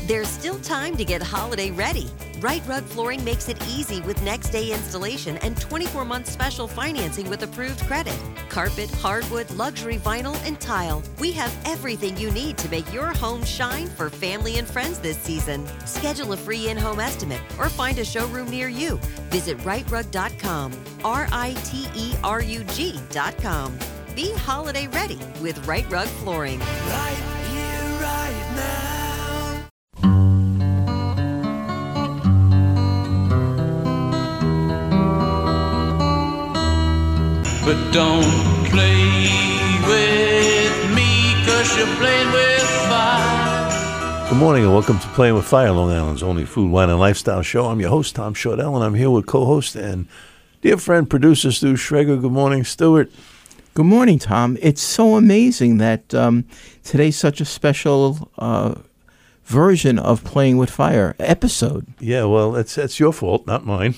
There's still time to get holiday ready. Right Rug Flooring makes it easy with next day installation and 24-month special financing with approved credit. Carpet, hardwood, luxury vinyl, and tile. We have everything you need to make your home shine for family and friends this season. Schedule a free in-home estimate or find a showroom near you. Visit rightrug.com, RITERUG.com. Be holiday ready with Right Rug Flooring. Right here, right now. But don't play with me, 'cause you're playing with fire. Good morning and welcome to Playing with Fire, Long Island's only food, wine, and lifestyle show. I'm your host, Tom Shortell, and I'm here with co-host and dear friend, producer Stu Schrager. Good morning, Stuart. Good morning, Tom. It's so amazing that today's such a special version of Playing with Fire episode. Yeah, well, that's your fault, not mine.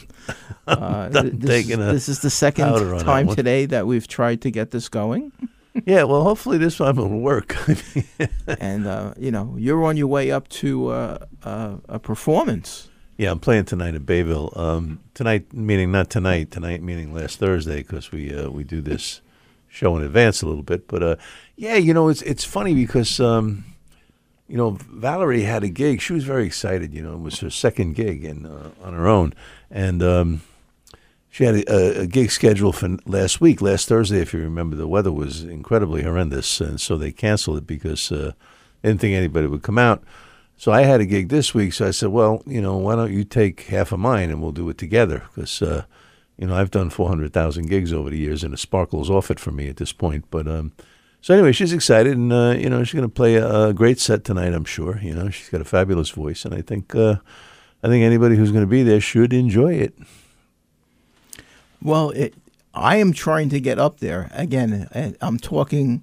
This is the second time today that we've tried to get this going. Yeah, well, hopefully this time it'll work. And, you're on your way up to a performance. Yeah, I'm playing tonight at Bayville. Tonight, meaning not tonight. Tonight, meaning last Thursday, because we do this show in advance a little bit. But, it's funny because, Valerie had a gig. She was very excited. It was her second gig on her own. And she had a gig scheduled for last Thursday, if you remember. The weather was incredibly horrendous, and so they canceled it because they didn't think anybody would come out. So I had a gig this week, so I said, well, why don't you take half of mine and we'll do it together? Because, I've done 400,000 gigs over the years, and it sparkles off it for me at this point. But so anyway, she's excited, and, she's going to play a great set tonight, I'm sure. She's got a fabulous voice, and I think anybody who's going to be there should enjoy it. Well, I am trying to get up there. Again, I'm talking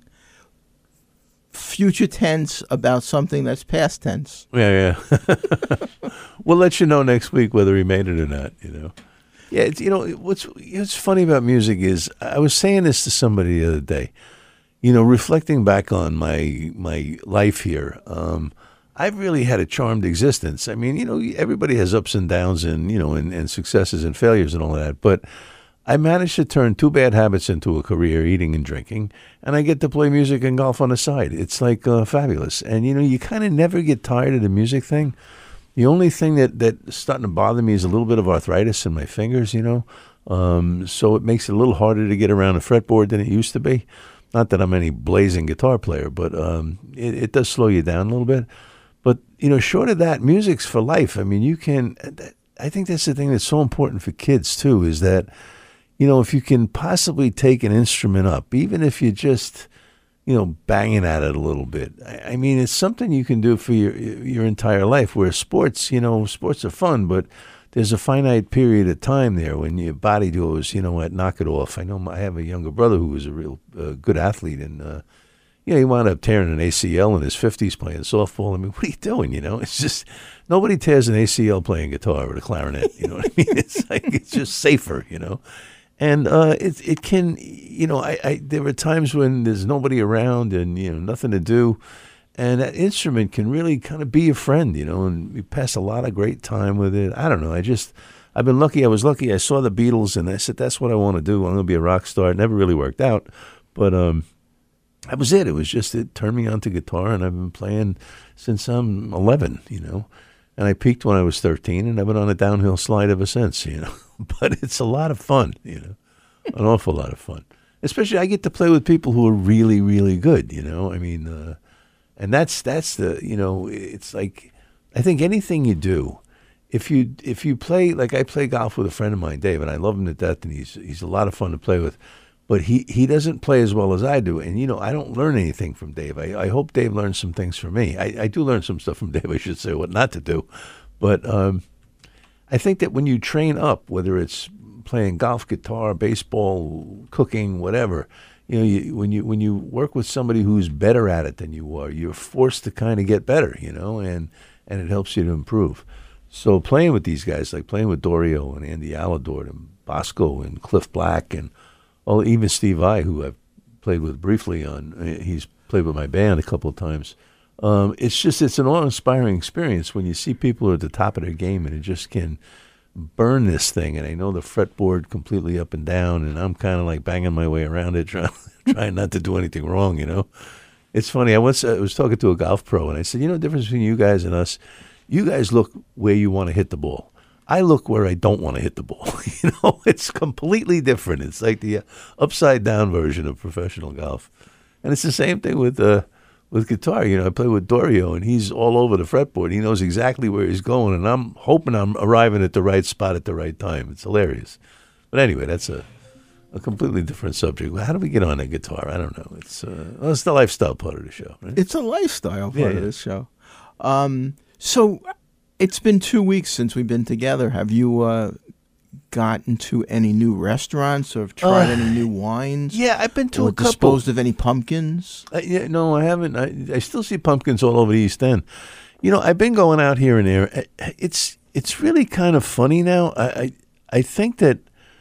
future tense about something that's past tense. Yeah. We'll let you know next week whether he made it or not, Yeah, what's funny about music is, I was saying this to somebody the other day, reflecting back on my life here, I've really had a charmed existence. I mean, everybody has ups and downs and, and successes and failures and all that, but I managed to turn 2 bad habits into a career, eating and drinking, and I get to play music and golf on the side. It's like fabulous. And, you kind of never get tired of the music thing. The only thing that's starting to bother me is a little bit of arthritis in my fingers, so it makes it a little harder to get around a fretboard than it used to be. Not that I'm any blazing guitar player, but it does slow you down a little bit. But, short of that, music's for life. I mean, I think that's the thing that's so important for kids, too, is that, if you can possibly take an instrument up, even if you just, banging at it a little bit. I mean, it's something you can do for your entire life, where sports are fun, but there's a finite period of time there when your body goes, knock it off. I know I have a younger brother who was a real good athlete, and, he wound up tearing an ACL in his 50s playing softball. I mean, what are you doing, It's just, nobody tears an ACL playing guitar or the clarinet, you know what I mean? It's like, it's just safer, And it can, there are times when there's nobody around and, nothing to do. And that instrument can really kind of be your friend, and we pass a lot of great time with it. I don't know. I've been lucky. I was lucky. I saw the Beatles and I said, that's what I want to do. I'm going to be a rock star. It never really worked out. But that was it. It turned me on to guitar, and I've been playing since I'm 11, And I peaked when I was 13, and I've been on a downhill slide ever since, But it's a lot of fun, an awful lot of fun. Especially I get to play with people who are really, really good, I mean, and that's the, it's like, I think anything you do, if you play, like I play golf with a friend of mine, Dave, and I love him to death, and he's a lot of fun to play with, but he doesn't play as well as I do, and I don't learn anything from Dave. I hope Dave learns some things from me. I do learn some stuff from Dave, I should say, what not to do, but I think that when you train up, whether it's playing golf, guitar, baseball, cooking, whatever, when you work with somebody who's better at it than you are, you're forced to kind of get better, and it helps you to improve. So playing with these guys, like playing with Dorio and Andy Alador and Bosco and Cliff Black and even Steve Vai, who I've played with briefly he's played with my band a couple of times. It's an awe-inspiring experience when you see people at the top of their game and it just can burn this thing. And I know the fretboard completely up and down, and I'm kind of like banging my way around it, trying not to do anything wrong, you know. It's funny. I was talking to a golf pro, and I said, the difference between you guys and us, you guys look where you want to hit the ball. I look where I don't want to hit the ball. It's completely different. It's like the upside-down version of professional golf. And it's the same thing with guitar. I play with Dorio, and he's all over the fretboard. He knows exactly where he's going, and I'm hoping I'm arriving at the right spot at the right time. It's hilarious. But anyway, that's a completely different subject. How do we get on a guitar? I don't know. It's the lifestyle part of the show, right? It's a lifestyle part of this show. So it's been 2 weeks since we've been together. Have you gotten to any new restaurants or have tried any new wines? Yeah, I've been to or a couple. Disposed of any pumpkins? No, I haven't. I still see pumpkins all over the East End. I've been going out here and there. It's really kind of funny now. I think that.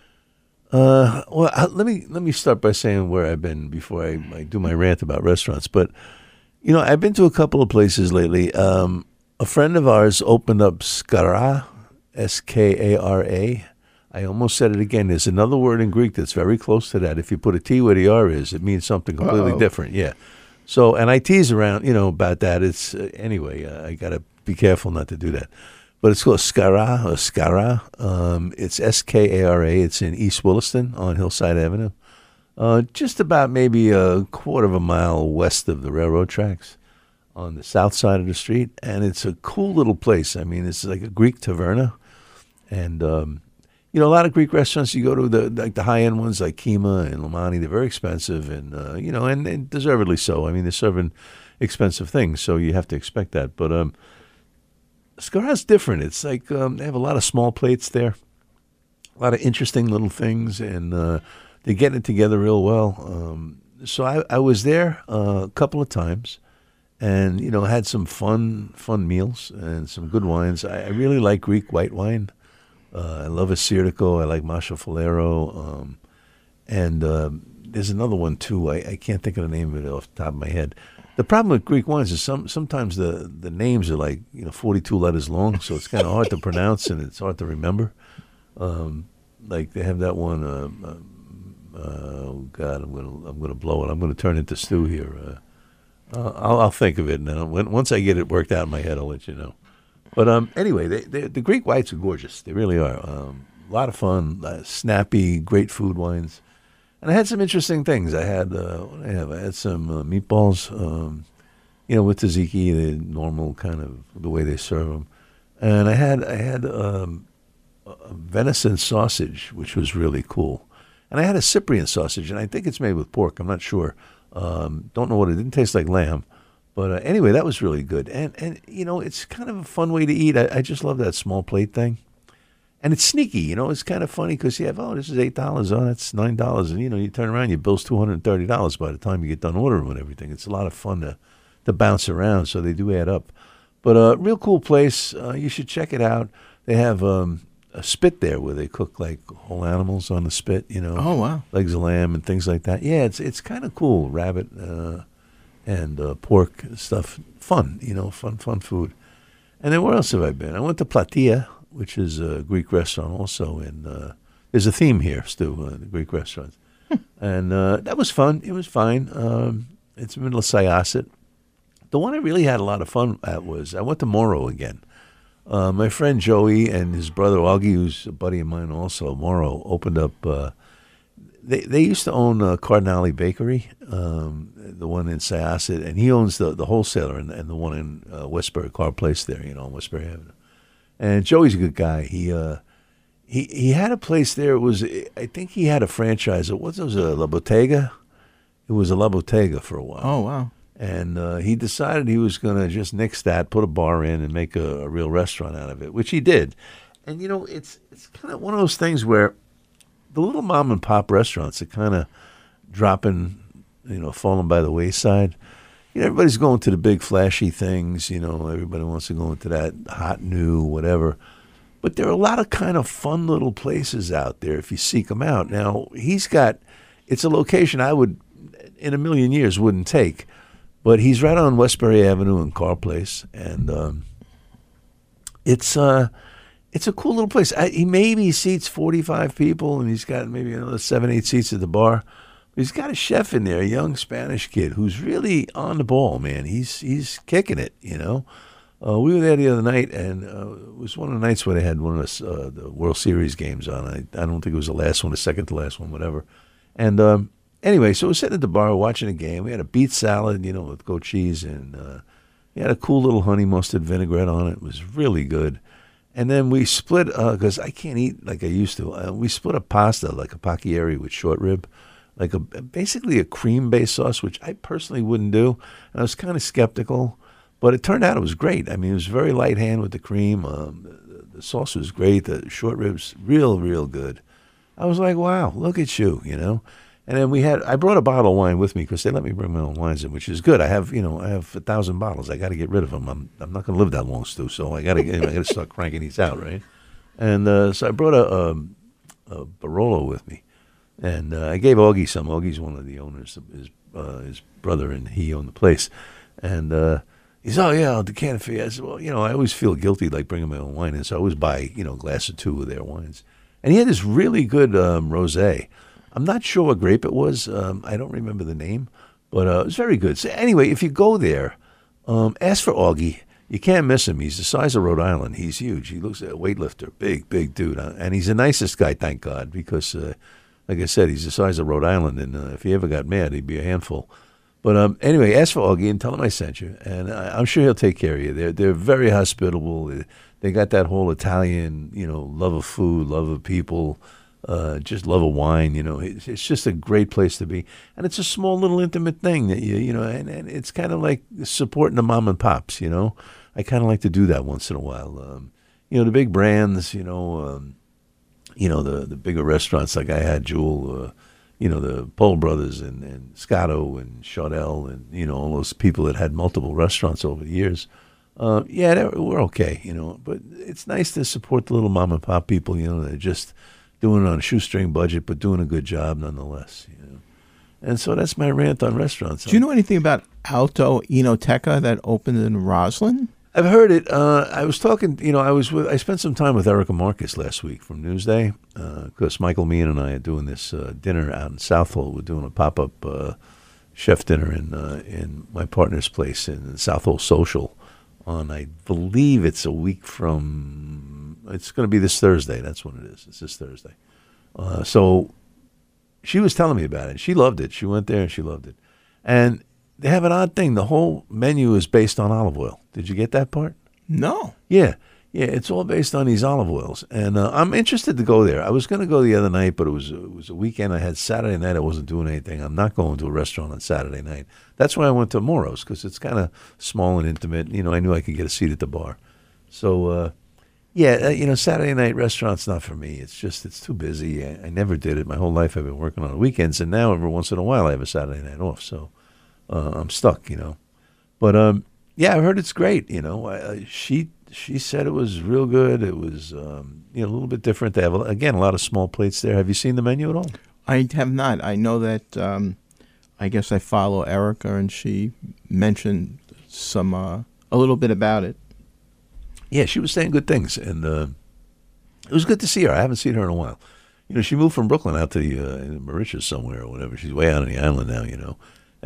Let me start by saying where I've been before I do my rant about restaurants. But I've been to a couple of places lately. A friend of ours opened up Skara, Skara. I almost said it again. There's another word in Greek that's very close to that. If you put a T where the R is, it means something completely different. Yeah. So, and I tease around, about that. It's anyway. I got to be careful not to do that. But it's called Skara or Skara. It's Skara. It's in East Williston on Hillside Avenue, just about maybe a quarter of a mile west of the railroad tracks, on the south side of the street. And it's a cool little place. I mean, it's like a Greek taverna, and a lot of Greek restaurants, you go to the high-end ones like Kima and Lamani, they're very expensive, and and deservedly so. I mean, they're serving expensive things, so you have to expect that. But Skara's different. It's like they have a lot of small plates there, a lot of interesting little things, and they're getting it together real well. So I was there a couple of times, and had some fun meals and some good wines. I really like Greek white wine. I love Assyrtiko. I like Machifalero. And there's another one, too. I can't think of the name of it off the top of my head. The problem with Greek wines is sometimes the names are like 42 letters long, so it's kind of hard to pronounce and it's hard to remember. Like they have that one. Oh God, I'm gonna blow it. I'm gonna turn into stew here. I'll think of it, and then once I get it worked out in my head, I'll let you know. But anyway, the Greek whites are gorgeous. They really are. A lot of fun, snappy, great food wines. And I had some interesting things. I had I had some meatballs, with tzatziki, the normal kind of the way they serve them. And I had a venison sausage, which was really cool. And I had a Cyprian sausage, and I think it's made with pork. I'm not sure. Don't know what it didn't taste like lamb. But anyway, that was really good. And it's kind of a fun way to eat. I just love that small plate thing. And it's sneaky, it's kind of funny because you have, this is $8, that's $9. And, you turn around, your bill's $230 by the time you get done ordering and everything. It's a lot of fun to bounce around, so they do add up. But a real cool place. You should check it out. They have a spit there where they cook like whole animals on the spit, Oh, wow. Legs of lamb and things like that. Yeah, it's kind of cool. Rabbit and pork stuff. Fun, fun food. And then where else have I been? I went to Platia, which is a Greek restaurant also. And there's a theme here, Stu, the Greek restaurants. And that was fun. It was fine. It's in the middle of Syosset. The one I really had a lot of fun at was I went to Moro again. My friend Joey and his brother Augie, who's a buddy of mine also, Moro, opened up. They used to own Cardinale Bakery, the one in Syosset, and he owns the wholesaler and the one in Westbury, Car Place there, on Westbury Avenue. And Joey's a good guy. He had a place there. I think he had a franchise. It was a La Bottega. It was a La Bottega for a while. Oh, wow. And he decided he was going to just nix that, put a bar in, and make a real restaurant out of it, which he did. And, it's kind of one of those things where the little mom and pop restaurants are kind of dropping, falling by the wayside. Everybody's going to the big flashy things, everybody wants to go into that hot new whatever. But there are a lot of kind of fun little places out there if you seek them out. Now, it's a location I would, in a million years, wouldn't take. But he's right on Westbury Avenue and Carr Place, and it's a cool little place. He maybe seats 45 people, and he's got maybe another 7, 8 seats at the bar. He's got a chef in there, a young Spanish kid who's really on the ball, man. He's kicking it, you know. We were there the other night, and it was one of the nights where they had one of the World Series games on. I don't think it was the last one, the second to last one, whatever. And anyway, so we're sitting at the bar watching a game. We had a beet salad, you know, with goat cheese, and we had a cool little honey mustard vinaigrette on it. It was really good. And then we split, because I can't eat like I used to, we split a pasta, like a pacchieri with short rib, like basically a cream-based sauce, which I personally wouldn't do. And I was kind of skeptical, but it turned out it was great. I mean, it was very light hand with the cream. The sauce was great. The short ribs, real good. I was like, wow, look at you, you know. And then I brought a bottle of wine with me because they let me bring my own wines in, which is good. I have 1,000 bottles. I got to get rid of them. I'm not going to live that long, Stu. So I got to start cranking these out, right? And so I brought a Barolo with me, and I gave Augie some. Augie's one of the owners, his brother, and he owned the place. And he's, oh yeah, I'll decant it for you. I said, well, you know, I always feel guilty like bringing my own wine in, so I always buy a glass or two of their wines. And he had this really good rosé. I'm not sure what grape it was. I don't remember the name, but it was very good. So anyway, if you go there, ask for Augie. You can't miss him. He's the size of Rhode Island. He's huge. He looks like a weightlifter, big dude. And he's the nicest guy, thank God, because, like I said, he's the size of Rhode Island, and if he ever got mad, he'd be a handful. But anyway, ask for Augie and tell him I sent you, and I'm sure he'll take care of you. They're very hospitable. They got that whole Italian, love of food, love of people, just love of wine. It's just a great place to be, and it's a small little intimate thing that and it's kind of like supporting the mom and pops. I kind of like to do that once in a while. The big brands, the bigger restaurants like I had Jewel. The Paul Brothers and Scotto and Chardell and, all those people that had multiple restaurants over the years. We're okay, but it's nice to support the little mom and pop people, they're just doing it on a shoestring budget, but doing a good job nonetheless, And so that's my rant on restaurants. Do you know anything about Alto Enoteca that opened in Roslyn? I've heard it. I was talking, I spent some time with Erica Marcus last week from Newsday, because Michael Meehan and I are doing this dinner out in Southall. We're doing a pop-up chef dinner in my partner's place in Southall Social on, I believe it's a week from, it's going to be this Thursday. That's when it is. It's this Thursday. So she was telling me about it. She loved it. She went there and she loved it. And they have an odd thing. The whole menu is based on olive oil. Did you get that part? No. Yeah, it's all based on these olive oils. And I'm interested to go there. I was going to go the other night, but it was a weekend. I had Saturday night. I wasn't doing anything. I'm not going to a restaurant on Saturday night. That's why I went to Moro's, because it's kind of small and intimate. I knew I could get a seat at the bar. So, Saturday night restaurant's not for me. It's too busy. I never did it. My whole life I've been working on the weekends, and now every once in a while I have a Saturday night off. So I'm stuck, But I heard it's great. She said it was real good. It was a little bit different. They have a lot of small plates there. Have you seen the menu at all? I have not. I know that. I guess I follow Erica, and she mentioned a little bit about it. Yeah, she was saying good things, and it was good to see her. I haven't seen her in a while. She moved from Brooklyn out to the Mauritius somewhere or whatever. She's way out on the island now.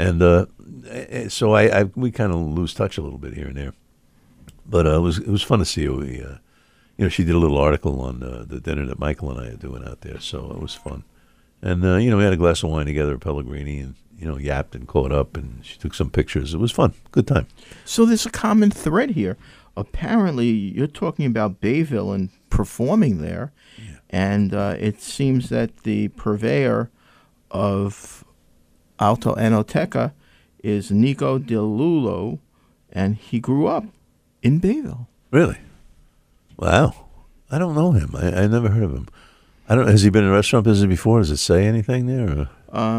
And so we kind of lose touch a little bit here and there, but it was fun to see her. She did a little article on the dinner that Michael and I are doing out there, so it was fun. And we had a glass of wine together at Pellegrini, and yapped and caught up, and she took some pictures. It was fun, good time. So there's a common thread here. Apparently, you're talking about Bayville and performing there, and it seems that the purveyor of Alto Enoteca is Nico DeLullo, and he grew up in Bayville. Really? Wow. I don't know him. I never heard of him. Has he been in restaurant business before? Does it say anything there?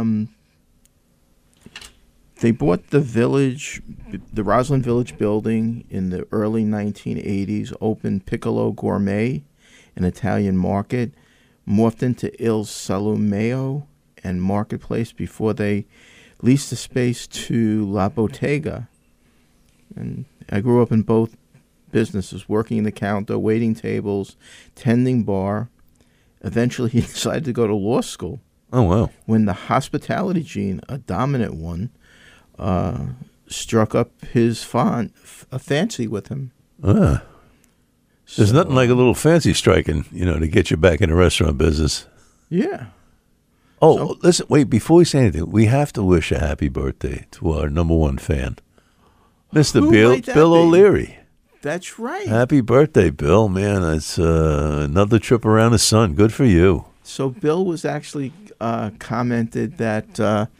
They bought the Roslyn Village building in the early 1980s, opened Piccolo Gourmet, an Italian market, morphed into Il Salumeo and Marketplace before they leased the space to La Bottega. And I grew up in both businesses, working in the counter, waiting tables, tending bar. Eventually, he decided to go to law school. Oh, wow. When the hospitality gene, a dominant one, struck up his fancy with him. Ah. There's nothing like a little fancy striking, to get you back in the restaurant business. Yeah. Oh, listen, wait, before we say anything, we have to wish a happy birthday to our number one fan, Mr. Who Bill might that be? O'Leary. That's right. Happy birthday, Bill. Man, that's another trip around the sun. Good for you. So Bill was actually commented that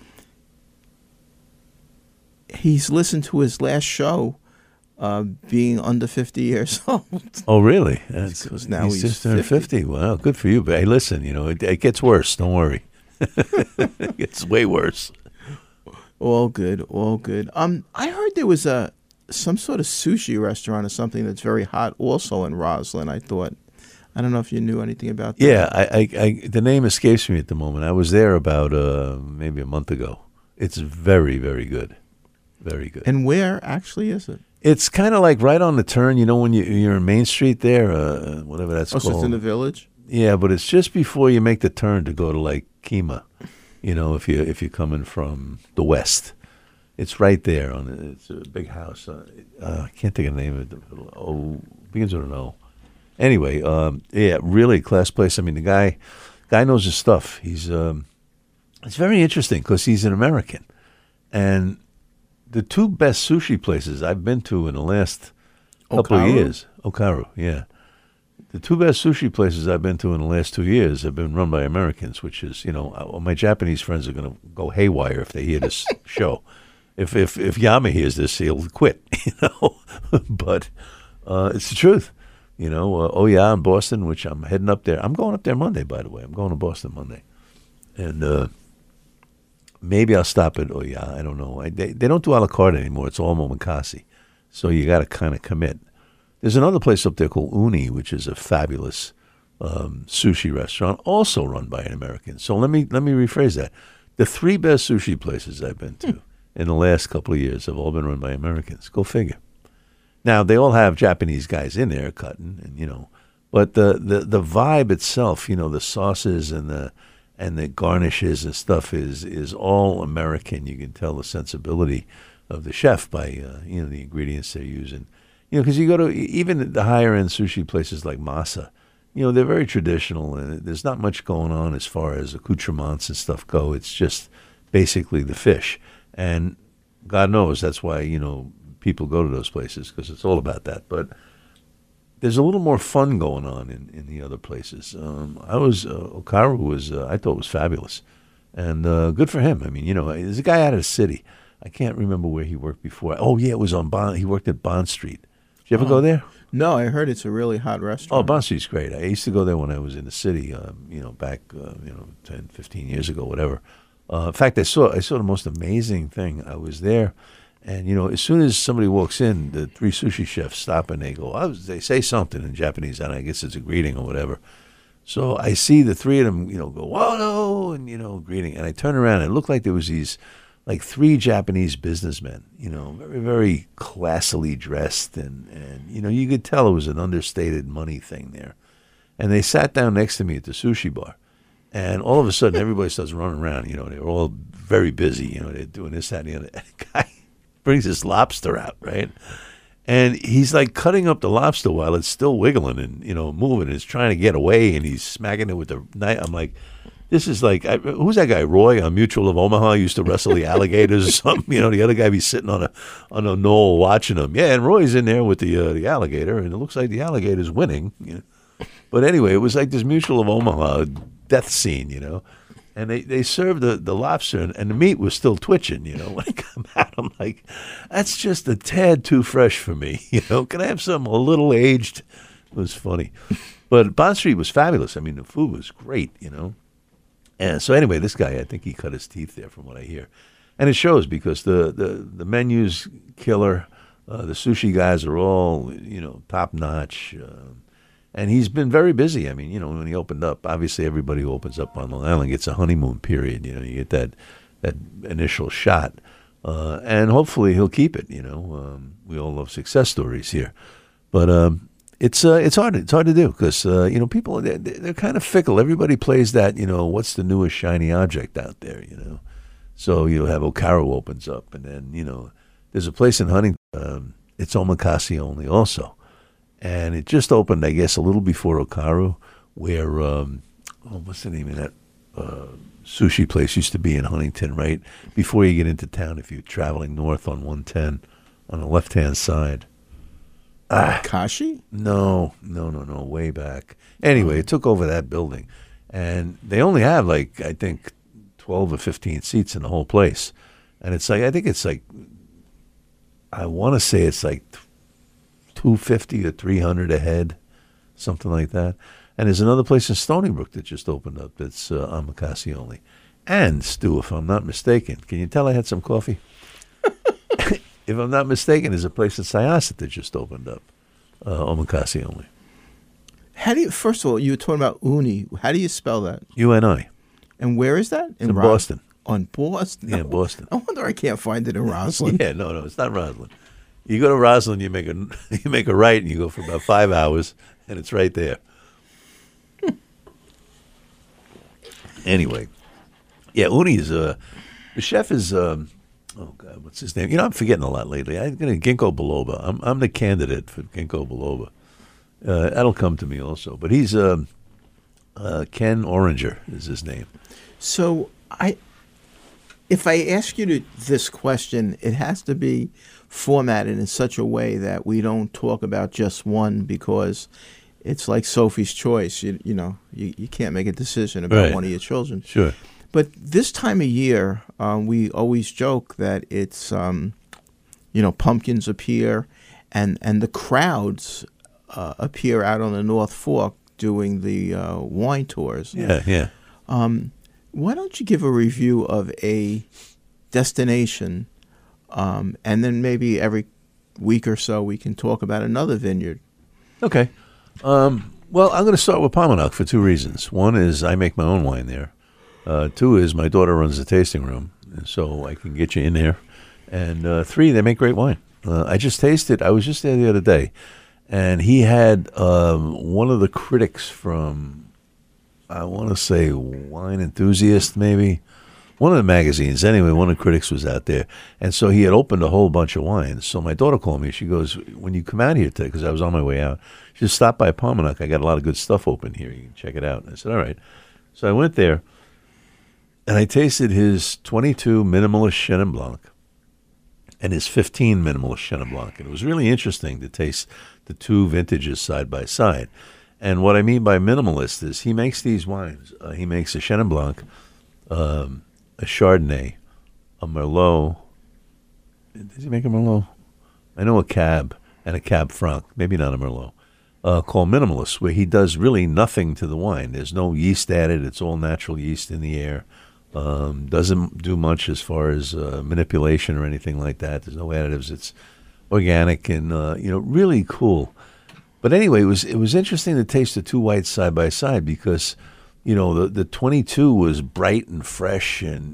he's listened to his last show being under 50 years old. Oh, really? Because now he's just turned 50. Wow, good for you. But hey, listen, it gets worse. Don't worry. It gets way worse. All good, all good. I heard there was some sort of sushi restaurant or something that's very hot also in Roslyn. I don't know if you knew anything about that. Yeah, I the name escapes me at the moment. I was there about maybe a month ago. It's very, very good. Very good. And where actually is it? It's kind of like right on the turn, when you're in Main Street there, whatever that's called. So it's in the Village? Yeah, but it's just before you make the turn to go to like Kima, if you're coming from the west. It's right there. It's a big house. I can't think of the name of it. Begins with an O. Anyway, yeah, really class place. I mean, the guy knows his stuff. He's it's very interesting because he's an American, and the two best sushi places I've been to in the last couple of years, Okaru, yeah. The two best sushi places I've been to in the last 2 years have been run by Americans, which is, my Japanese friends are going to go haywire if they hear this show. If Yama hears this, he'll quit, But it's the truth, Oya in Boston, which I'm heading up there. I'm going up there Monday, by the way. I'm going to Boston Monday. And maybe I'll stop at Oya. I don't know. They don't do a la carte anymore. It's all omakase. So you got to kind of commit. There's another place up there called Uni, which is a fabulous sushi restaurant, also run by an American. So let me rephrase that. The three best sushi places I've been to in the last couple of years have all been run by Americans. Go figure. Now, they all have Japanese guys in there cutting, and but the vibe itself, the sauces and the garnishes and stuff is all American. You can tell the sensibility of the chef by the ingredients they're using. Because you go to even the higher end sushi places like Masa, they're very traditional, and there's not much going on as far as accoutrements and stuff go. It's just basically the fish, and God knows that's why people go to those places, because it's all about that. But there's a little more fun going on in the other places. Okaru was I thought was fabulous, and good for him. I mean, there's a guy out of the city. I can't remember where he worked before. Oh yeah, it was on Bond. He worked at Bond Street. Did you ever go there? No, I heard it's a really hot restaurant. Oh, Bond Street's great. I used to go there when I was in the city, back 10, 15 years ago, whatever. In fact, I saw the most amazing thing. I was there, and as soon as somebody walks in, the three sushi chefs stop and they go, they say something in Japanese, and I guess it's a greeting or whatever. So I see the three of them, go, "Whoa," and greeting, and I turn around and it looked like there was these like three Japanese businessmen, very, very classily dressed, and you could tell it was an understated money thing there. And they sat down next to me at the sushi bar, and all of a sudden everybody starts running around. They were all very busy. They're doing this, that, and the other. And the guy brings this lobster out, right? And he's like cutting up the lobster while it's still wiggling and moving. It's trying to get away, and he's smacking it with the knife. I'm like, this is like, who's that guy? Roy on Mutual of Omaha used to wrestle the alligators or something. The other guy be sitting on a knoll watching him. Yeah, and Roy's in there with the alligator, and it looks like the alligator's winning. But anyway, it was like this Mutual of Omaha death scene, And they served the lobster, and the meat was still twitching, When I come out, I'm like, that's just a tad too fresh for me, Can I have something a little aged? It was funny. But Bond Street was fabulous. I mean, the food was great, And so anyway, this guy, I think he cut his teeth there from what I hear. And it shows because the menu's killer. The sushi guys are all, top notch. And he's been very busy. I mean, when he opened up, obviously everybody who opens up on Long Island gets a honeymoon period. You get that initial shot, and hopefully he'll keep it. We all love success stories here, but it's hard. It's hard to do because people they're kind of fickle. Everybody plays that. What's the newest shiny object out there? So you'll have Okaro opens up, and then there's a place in Huntington. It's omakase only also, and it just opened, I guess, a little before Okaro, where what's the name of that sushi place used to be in Huntington, right before you get into town. If you're traveling north on 110, on the left-hand side. Kashi? No, way back. Anyway, it took over that building, and they only have I think 12 or 15 seats in the whole place, and I want to say it's like 250 or 300 a head, something like that. And there's another place in Stony Brook that just opened up that's omakase only. And, Stu, if I'm not mistaken, can you tell I had some coffee? If I'm not mistaken, there's a place in Syosset that just opened up, omakase only. First of all, you were talking about uni. How do you spell that? UNI. And where is that? In Boston. On Boston? Yeah, Boston. I wonder I can't find it in Roslyn. Yeah, no, it's not Roslyn. You go to Roslyn, you make a right, and you go for about 5 hours, and it's right there. Anyway, yeah, Uni is the chef is oh God, what's his name? I'm forgetting a lot lately. I'm going to Ginkgo biloba. I'm the candidate for Ginkgo biloba. That'll come to me also, but he's Ken Oringer is his name. So if I ask you this question, it has to be formatted in such a way that we don't talk about just one, because it's like Sophie's Choice. You can't make a decision about one of your children. Sure. But this time of year, we always joke that it's, pumpkins appear, and the crowds appear out on the North Fork doing the wine tours. Yeah. Why don't you give a review of a destination, and then maybe every week or so we can talk about another vineyard. Okay. Well, I'm going to start with Pominock for two reasons. One is I make my own wine there. Two is my daughter runs the tasting room, and so I can get you in there. And three, they make great wine. I just tasted. I was just there the other day, and he had one of the critics from, I want to say, Wine Enthusiast, maybe. One of the magazines. Anyway, one of the critics was out there. And so he had opened a whole bunch of wines. So my daughter called me. She goes, when you come out here today, because I was on my way out, she just stop by Pominock. I got a lot of good stuff open here. You can check it out. And I said, all right. So I went there, and I tasted his 22 Minimalist Chenin Blanc and his 15 Minimalist Chenin Blanc. And it was really interesting to taste the two vintages side by side. And what I mean by minimalist is he makes these wines. He makes a Chenin Blanc, a Chardonnay, a Merlot. Does he make a Merlot? I know a Cab and a Cab Franc, maybe not a Merlot, called Minimalist, where he does really nothing to the wine. There's no yeast added. It's all natural yeast in the air. Doesn't do much as far as manipulation or anything like that. There's no additives. It's organic and really cool. But anyway, it was interesting to taste the two whites side by side because, the 22 was bright and fresh and,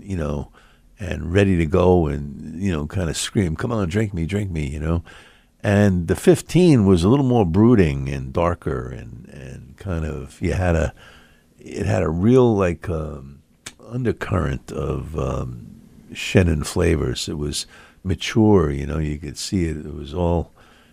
and ready to go and, kind of scream, come on, drink me, And the 15 was a little more brooding and darker and kind of, it had a real undercurrent of Chenin flavors. It was mature, you could see it. It was all,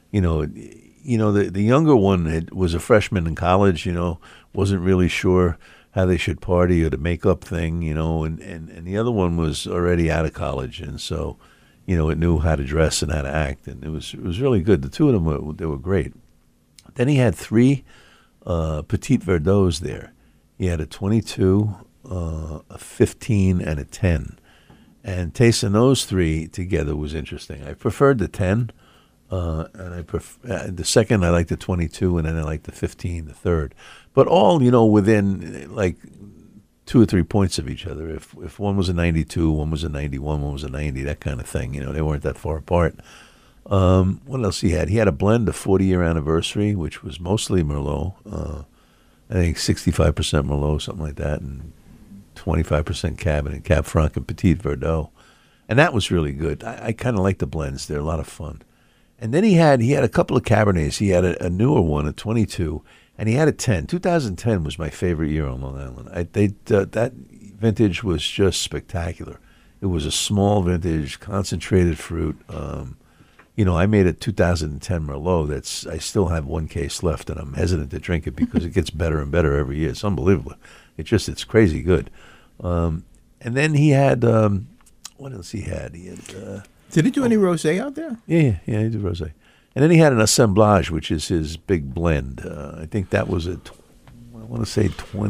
the younger one was a freshman in college, wasn't really sure how they should party or the makeup thing, and the other one was already out of college, and so, it knew how to dress and how to act, and it was really good. The two of them were great. Then he had three Petit Verdots there. He had a 22, a 15, and a 10, and tasting those three together was interesting. I preferred the 10. And the second I like the 22, and then I like the 15, the third. But all, within like 2 or 3 points of each other. If one was a 92, one was a 91, one was a 90, that kind of thing. They weren't that far apart. What else he had? He had a blend of 40-year anniversary, which was mostly Merlot. I think 65% Merlot, something like that, and 25% Cab and Cab Franc and Petit Verdot. And that was really good. I kind of like the blends. They're a lot of fun. And then he had a couple of Cabernets. He had a newer one, a 22, and he had a 10. 2010 was my favorite year on Long Island. That vintage was just spectacular. It was a small vintage, concentrated fruit. I made a 2010 Merlot I still have one case left, and I'm hesitant to drink it because it gets better and better every year. It's unbelievable. It's crazy good. And then he had, what else he had? Did he do any rosé out there? Yeah, he did rosé. And then he had an assemblage, which is his big blend. I think that was I want to say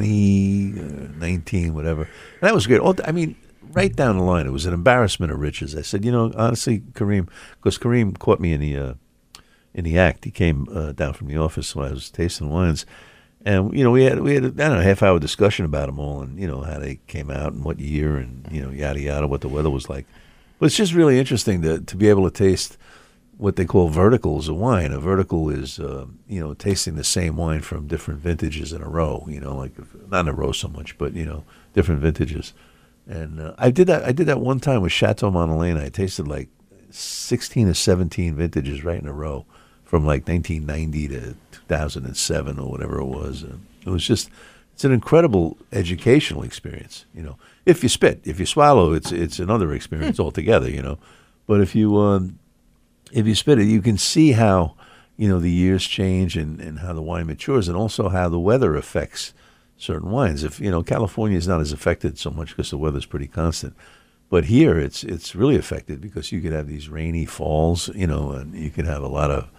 2019, whatever. And that was great. Right down the line, it was an embarrassment of riches. I said, honestly, Kareem, because Kareem caught me in the act. He came down from the office when I was tasting wines, and we had a half-hour discussion about them all, and how they came out and what year, and yada yada, what the weather was like. But it's just really interesting to be able to taste what they call verticals of wine. A vertical is tasting the same wine from different vintages in a row. Like not in a row so much, but different vintages. And I did that one time with Chateau Montelena. I tasted like 16 or 17 vintages right in a row from like 1990 to 2007 or whatever it was. And it's an incredible educational experience. If you spit, if you swallow, it's another experience altogether. But if you spit it, you can see how the years change and how the wine matures, and also how the weather affects certain wines. If California is not as affected so much because the weather's pretty constant, but here it's really affected because you could have these rainy falls, and you could have a lot of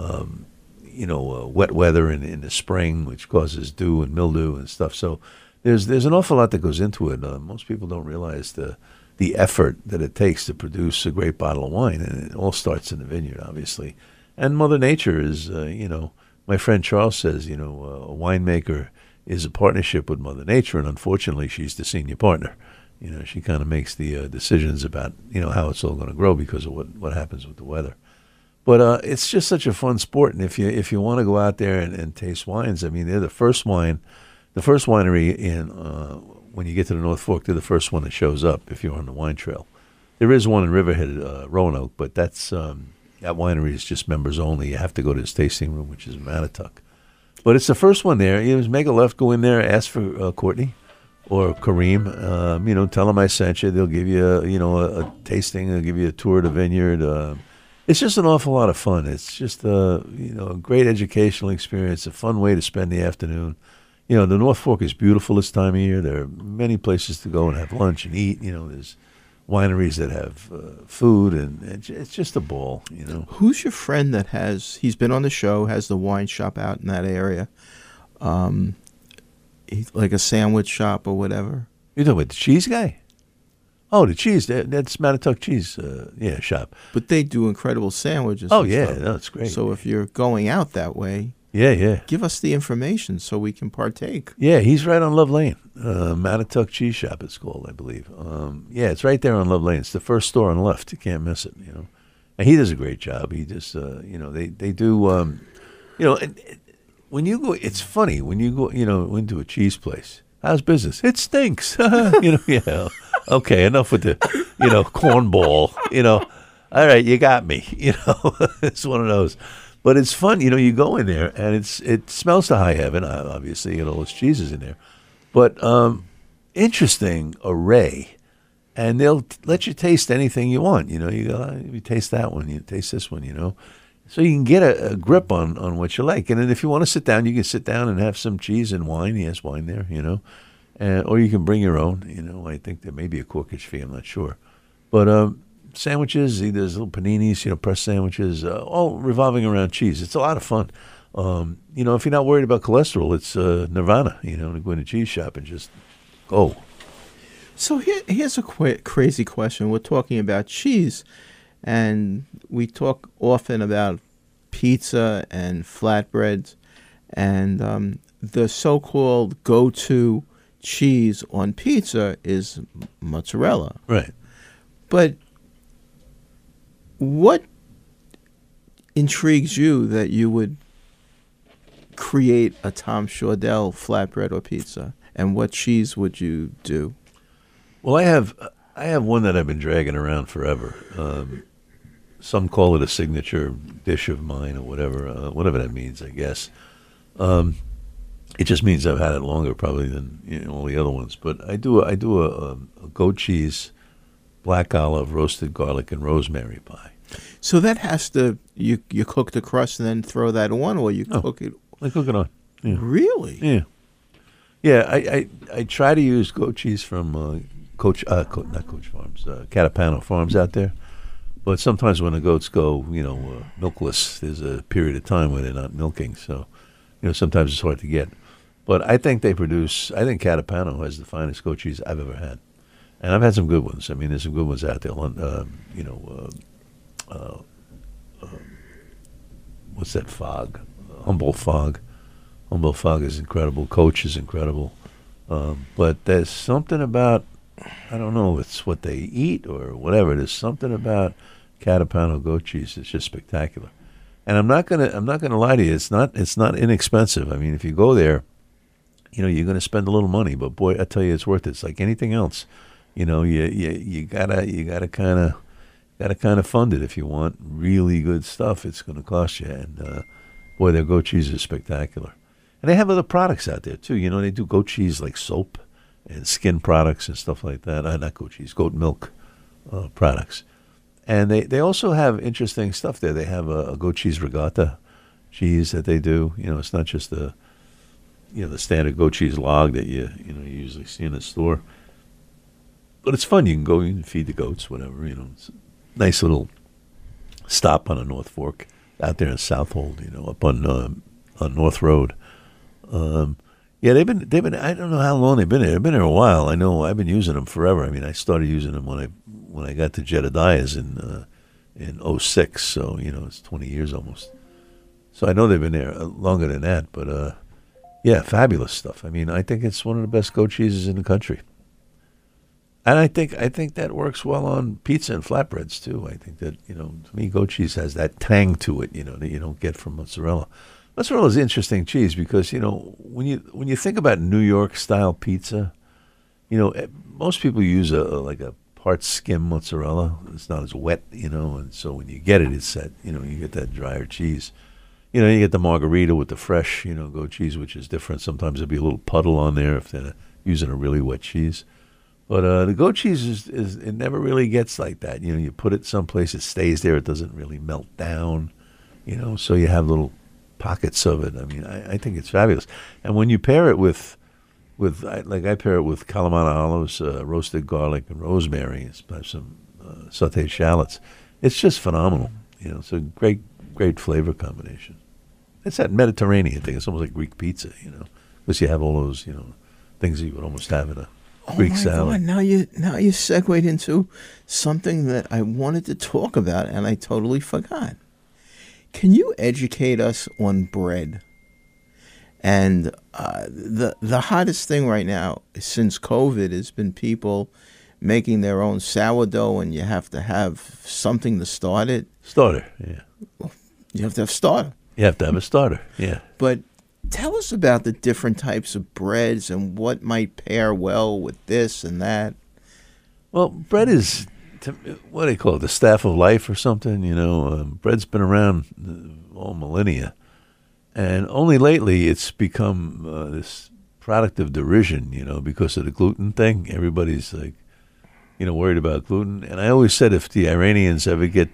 wet weather in the spring, which causes dew and mildew and stuff. So there's an awful lot that goes into it. Most people don't realize the effort that it takes to produce a great bottle of wine, and it all starts in the vineyard, obviously. And Mother Nature is, my friend Charles says, a winemaker is a partnership with Mother Nature, and unfortunately, she's the senior partner. She kind of makes the decisions about how it's all going to grow because of what happens with the weather. But it's just such a fun sport, and if you want to go out there and taste wines, they're the first winery in when you get to the North Fork. They're the first one that shows up if you're on the wine trail. There is one in Riverhead, Roanoke, but that winery is just members only. You have to go to this tasting room, which is in Mattatuck. But it's the first one there. Just make a left, go in there, ask for Courtney or Kareem. Tell them I sent you. They'll give you a tasting. They'll give you a tour of the vineyard. It's just an awful lot of fun. It's just a great educational experience, a fun way to spend the afternoon. The North Fork is beautiful this time of year. There are many places to go and have lunch and eat. There's wineries that have food, and it's just a ball. Who's your friend that he's been on the show, has the wine shop out in that area, like a sandwich shop or whatever? You're talking about the cheese guy? Oh, the cheese. That's Mattatuck Cheese shop. But they do incredible sandwiches. Oh, yeah. No, it's great. So if you're going out that way, give us the information so we can partake. Yeah, he's right on Love Lane. Mattatuck Cheese Shop it's called, I believe. It's right there on Love Lane. It's the first store on the left. You can't miss it, And he does a great job. He just, they do, when you go, it's funny, when you go, into a cheese place. How's business? It stinks. Okay, enough with the, cornball, All right, you got me, It's one of those. But it's fun, you go in there, and it smells to high heaven, obviously, all those cheeses in there. But interesting array, and they'll let you taste anything you want. You go, you taste that one, you taste this one, So you can get a grip on what you like. And then if you want to sit down, you can sit down and have some cheese and wine. He has wine there, or you can bring your own. I think there may be a corkage fee, I'm not sure. But sandwiches, there's little paninis, pressed sandwiches, all revolving around cheese. It's a lot of fun. If you're not worried about cholesterol, it's nirvana, to go in a cheese shop and just go. So here's a crazy question. We're talking about cheese, and we talk often about pizza and flatbreads, and the so-called go-to cheese on pizza is mozzarella. Right. But what intrigues you that you would create a Tom Shordell flatbread or pizza? And what cheese would you do? Well, I have one that I've been dragging around forever. Some call it a signature dish of mine or whatever that means, I guess. It just means I've had it longer probably than all the other ones. But I do a goat cheese, black olive, roasted garlic, and rosemary pie. So that has to you cook the crust and then throw that on, or you cook it. I cook it on. Yeah. Really? Yeah. Yeah, I try to use goat cheese from not Coach Farms, Catapano Farms out there. But sometimes when the goats go, milkless, there's a period of time where they're not milking. So, sometimes it's hard to get. But I think Catapano has the finest goat cheese I've ever had. And I've had some good ones. I mean, there's some good ones out there. What's that fog? Humboldt Fog. Humboldt Fog is incredible. Coach is incredible. But there's something about, I don't know if it's what they eat or whatever. There's something about Catapano goat cheese. It's just spectacular. And I'm not gonna lie to you. It's not inexpensive. I mean, if you go there, you're gonna spend a little money, but boy, I tell you, it's worth it. It's like anything else. You gotta kind of fund it if you want really good stuff. It's gonna cost you. And boy, their goat cheese is spectacular. And they have other products out there too. They do goat cheese like soap and skin products and stuff like that. Not goat cheese, goat milk products. And they also have interesting stuff there. They have a goat cheese regatta cheese that they do. It's not just the standard goat cheese log that you usually see in the store. But it's fun. You can feed the goats, whatever. It's a nice little stop on a North Fork out there in Southold. Up on North Road. Yeah, they've been. I don't know how long they've been there. They've been there a while. I know I've been using them forever. I mean, I started using them when I got to Jedediah's in 06. So it's 20 years almost. So I know they've been there longer than that. But yeah, fabulous stuff. I mean, I think it's one of the best goat cheeses in the country. And I think that works well on pizza and flatbreads too. I think that to me, goat cheese has that tang to it. That you don't get from mozzarella. Mozzarella is an interesting cheese because when you think about New York style pizza, most people use a part skim mozzarella. It's not as wet, and so when you get it, it's that you get that drier cheese. You get the margarita with the fresh goat cheese, which is different. Sometimes there'll be a little puddle on there if they're using a really wet cheese. But the goat cheese is it never really gets like that. You put it someplace, it stays there. It doesn't really melt down. So you have little pockets of it. I mean, I think it's fabulous. And when you pair it with I pair it with Kalamata olives, roasted garlic, and rosemary, and some sautéed shallots, it's just phenomenal. It's a great flavor combination. It's that Mediterranean thing. It's almost like Greek pizza, because you have all those, things that you would almost have in a Greek salad. God, now you segued into something that I wanted to talk about, and I totally forgot. Can you educate us on bread? And the hottest thing right now since COVID has been people making their own sourdough, and you have to have something to start it. Starter, yeah. You have to have starter. You have to have a starter, yeah. But tell us about the different types of breads and what might pair well with this and that. Well, bread is, what do they call it, the staff of life or something? Bread's been around all millennia. And only lately it's become this product of derision, because of the gluten thing. Everybody's like, worried about gluten. And I always said if the Iranians ever get,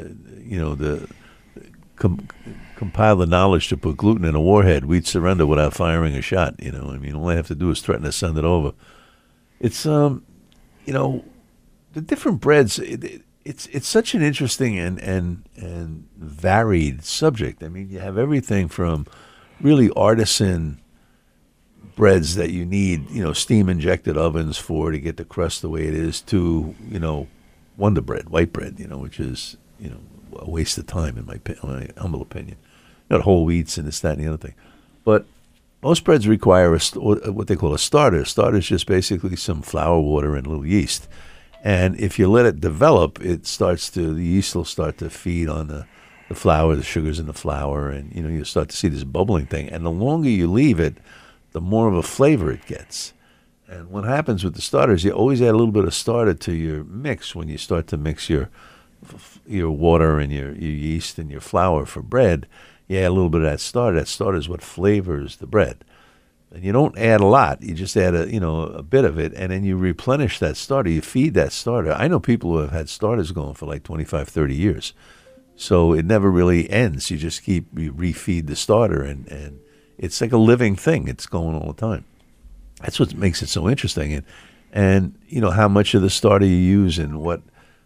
compile the knowledge to put gluten in a warhead, we'd surrender without firing a shot. I mean, all I have to do is threaten to send it over. It's, the different breads. It's such an interesting and varied subject. I mean, you have everything from really artisan breads that you need, steam injected ovens for to get the crust the way it is, to Wonder Bread, white bread, which is a waste of time in my humble opinion. Whole wheats and this, that, and the other thing. But most breads require what they call a starter. A starter is just basically some flour, water, and a little yeast. And if you let it develop, the yeast will start to feed on the flour, the sugars in the flour, and you start to see this bubbling thing. And the longer you leave it, the more of a flavor it gets. And what happens with the starters, you always add a little bit of starter to your mix when you start to mix your water and your yeast and your flour for bread. You add a little bit of that starter. That starter is what flavors the bread. And you don't add a lot. You just add a bit of it, and then you replenish that starter. You feed that starter. I know people who have had starters going for like 25, 30 years. So it never really ends. You just you refeed the starter, and it's like a living thing. It's going all the time. That's what makes it so interesting. And how much of the starter you use and what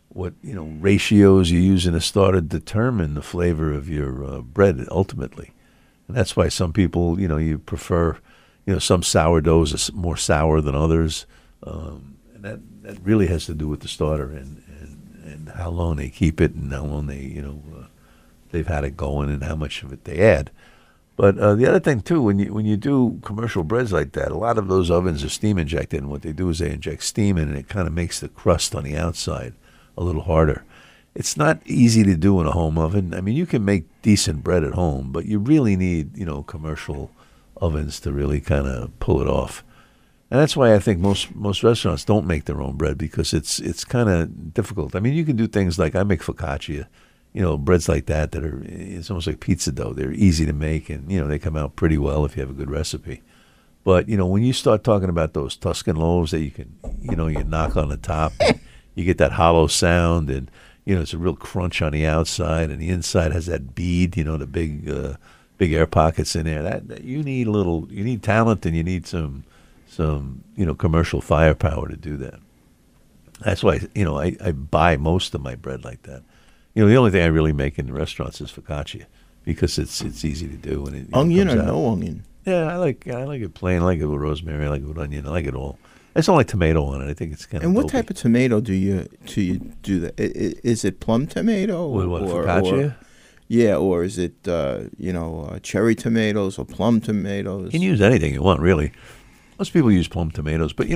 ratios you use in a starter determine the flavor of your bread ultimately. And that's why some people, you prefer, some sourdoughs are more sour than others. And that really has to do with the starter and how long they keep it and how long they've had it going and how much of it they add. But the other thing too, when you do commercial breads like that, a lot of those ovens are steam injected, and what they do is they inject steam in, and it kind of makes the crust on the outside a little harder. It's not easy to do in a home oven. I mean, you can make decent bread at home, but you really need commercial ovens to really kind of pull it off. And that's why I think most restaurants don't make their own bread, because it's kind of difficult. I mean, you can do things like I make focaccia, breads like that it's almost like pizza dough. They're easy to make, and they come out pretty well if you have a good recipe. But when you start talking about those Tuscan loaves that you can you knock on the top, and you get that hollow sound, and it's a real crunch on the outside, and the inside has that bead, the big air pockets in there. That you need talent, and you need some commercial firepower to do that. That's why I buy most of my bread like that. The only thing I really make in the restaurants is focaccia, because it's easy to do, and it onion comes or out. no onion. Yeah, I like it plain. I like it with rosemary. I like it with onion. I like it all. I just don't like tomato on it. I think it's kind of. And what dopey. type of tomato do you do that? Is it plum tomato What, focaccia? Or is it cherry tomatoes or plum tomatoes? You can use anything you want, really. Most people use plum tomatoes, but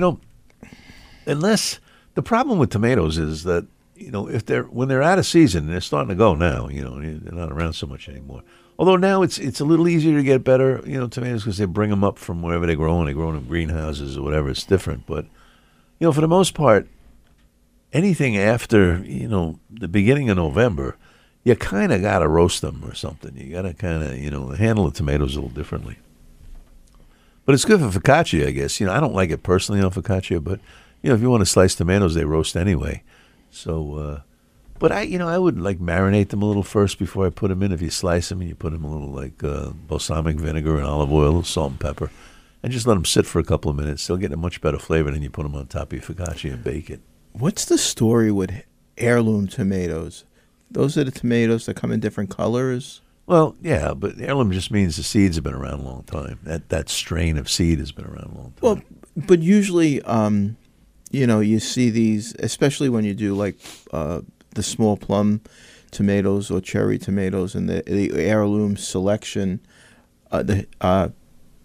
unless the problem with tomatoes is that when they're out of season, and they're starting to go now. They're not around so much anymore. Although now it's a little easier to get better tomatoes, because they bring them up from wherever they grow, and they grow them in greenhouses or whatever. It's different, but for the most part, anything after the beginning of November, you kind of got to roast them or something. You got to kind of handle the tomatoes a little differently. But it's good for focaccia, I guess. I don't like it personally on focaccia, but if you want to slice tomatoes, they roast anyway. So, but I would like marinate them a little first before I put them in. If you slice them and you put them a little like balsamic vinegar and olive oil, salt and pepper, and just let them sit for a couple of minutes, they'll get a much better flavor than you put them on top of your focaccia and bake it. What's the story with heirloom tomatoes? Those are the tomatoes that come in different colors? Well, yeah, but heirloom just means the seeds have been around a long time. That strain of seed has been around a long time. Well, but usually, you see these, especially when you do like the small plum tomatoes or cherry tomatoes, and the heirloom selection. They're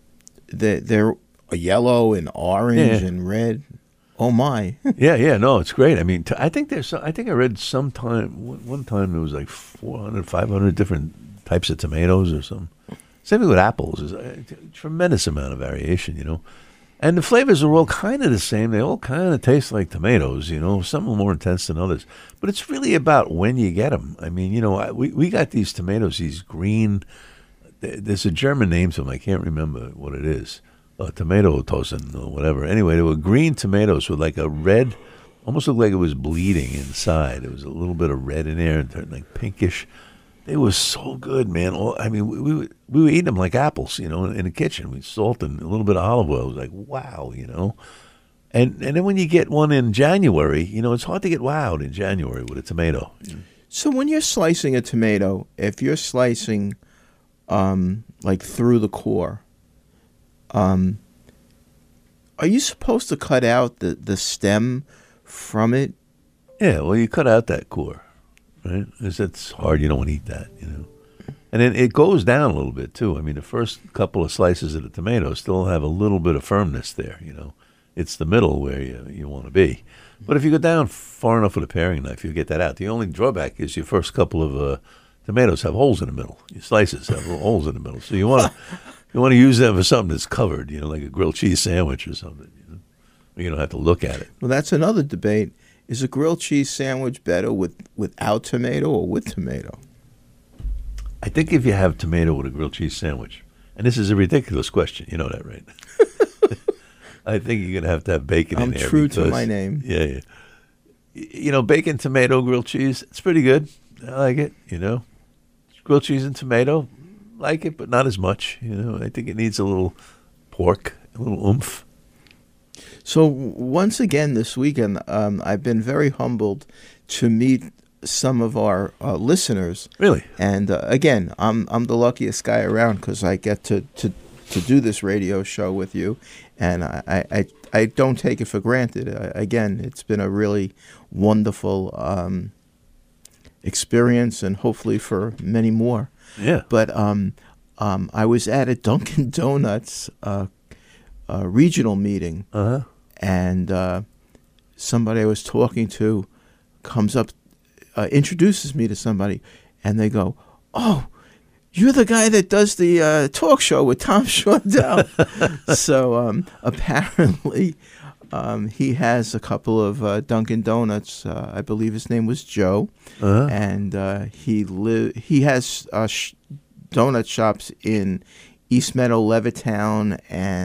yellow and orange and red. Oh my! Yeah, no, it's great. I mean, I think I read one time it was like 400, 500 different types of tomatoes or something. Same thing with apples. There's a tremendous amount of variation, And the flavors are all kind of the same. They all kind of taste like tomatoes, Some are more intense than others. But it's really about when you get them. I mean, we got these tomatoes, these green. There's a German name to them. I can't remember what it is. Tomato tosen or whatever. Anyway, they were green tomatoes with like a red, almost looked like it was bleeding inside. There was a little bit of red in there and turned like pinkish. They were so good, man. I mean, we were eating them like apples, in the kitchen. We salt and a little bit of olive oil. It was like, wow, And then when you get one in January, it's hard to get wowed in January with a tomato. So when you're slicing a tomato, if you're slicing like through the core, are you supposed to cut out the stem from it? Yeah, well, you cut out that core. Right? Because it's hard. You don't want to eat that, And then it goes down a little bit, too. I mean, the first couple of slices of the tomato still have a little bit of firmness there, It's the middle where you want to be. But if you go down far enough with a paring knife, you'll get that out. The only drawback is your first couple of tomatoes have holes in the middle. Your slices have holes in the middle. So you want to use them for something that's covered, like a grilled cheese sandwich or something. You don't have to look at it. Well, that's another debate. Is a grilled cheese sandwich better without tomato or with tomato? I think if you have tomato with a grilled cheese sandwich, and this is a ridiculous question, you know that, right? I think you're going to have bacon in I'm there. true to my name. Yeah. You know, bacon, tomato, grilled cheese, it's pretty good. I like it, you know. Grilled cheese and tomato, like it, but not as much. You know, I think it needs a little pork, a little oomph. So once again this weekend, I've been very humbled to meet some of our listeners. Really? And again, I'm the luckiest guy around because I get to do this radio show with you, and I don't take it for granted. Again, it's been a really wonderful experience, and hopefully for many more. Yeah. But I was at a Dunkin' Donuts regional meeting, and somebody I was talking to comes up, introduces me to somebody, and they go, "Oh, you're the guy that does the talk show with Tom Shondell." So apparently he has a couple of Dunkin' Donuts. I believe his name was Joe, and he has donut shops in East Meadow, Levittown,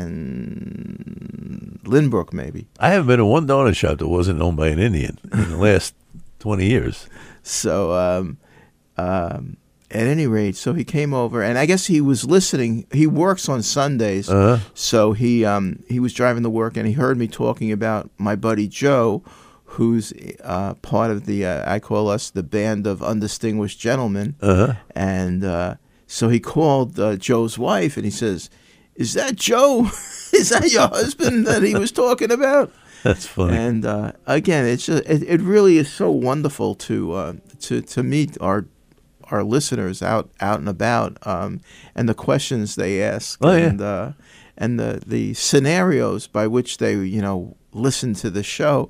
and Lynbrook, maybe. I haven't been to one donut shop that wasn't owned by an Indian in the last 20 years. So at any rate, so he came over, and I guess he was listening. He works on Sundays, so he was driving to work, and he heard me talking about my buddy Joe, who's part of the I call us the band of undistinguished gentlemen, and so he called Joe's wife, and he says, "Is that Joe? Is that your husband that he was talking about?" That's funny. And again, it's just, it really is so wonderful to meet our listeners out and about, and the questions they ask, and the scenarios by which they listen to the show.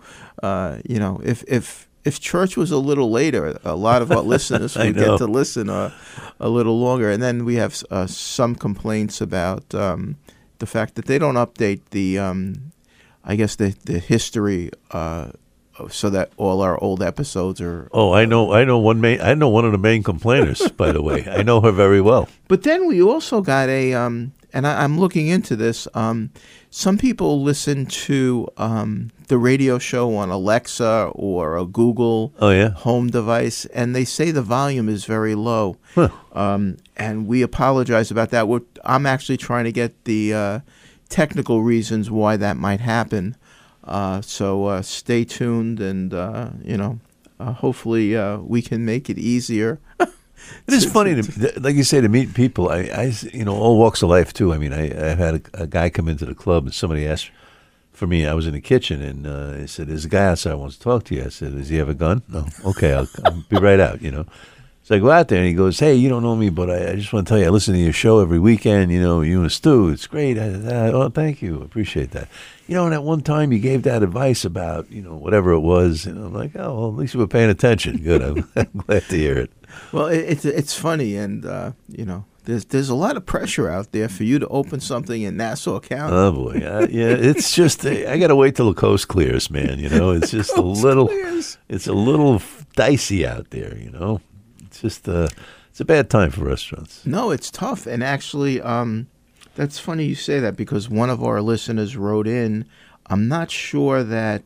If church was a little later, a lot of our listeners would get to listen a little longer. And then we have some complaints about the fact that they don't update the the history so that all our old episodes are. Oh, I know one of the main complainers, by the way. I know her very well. But then we also got a and I'm looking into this. Some people listen to the radio show on Alexa or a Google home device, and they say the volume is very low. And we apologize about that. I'm actually trying to get the technical reasons why that might happen. So stay tuned, and hopefully we can make it easier. It is funny, like you say, to meet people. I all walks of life too. I mean, I've had a guy come into the club, and somebody asked for me. I was in the kitchen, and he said, "There's a guy outside who wants to talk to you." I said, "Does he have a gun?" "No." "Okay, I'll be right out." So I go out there, and he goes, "Hey, you don't know me, but I just want to tell you, I listen to your show every weekend. You and Stu, it's great." "Oh, thank you, appreciate that." And at one time you gave that advice about whatever it was, and I'm like, "Oh, well, at least you were paying attention." Good, I'm glad to hear it. Well, it's funny, and there's a lot of pressure out there for you to open something in Nassau County. Oh boy, it's just I got to wait till the coast clears, man. It's just it's a little dicey out there. It's just it's a bad time for restaurants. No, it's tough, and actually, that's funny you say that, because one of our listeners wrote in. I'm not sure that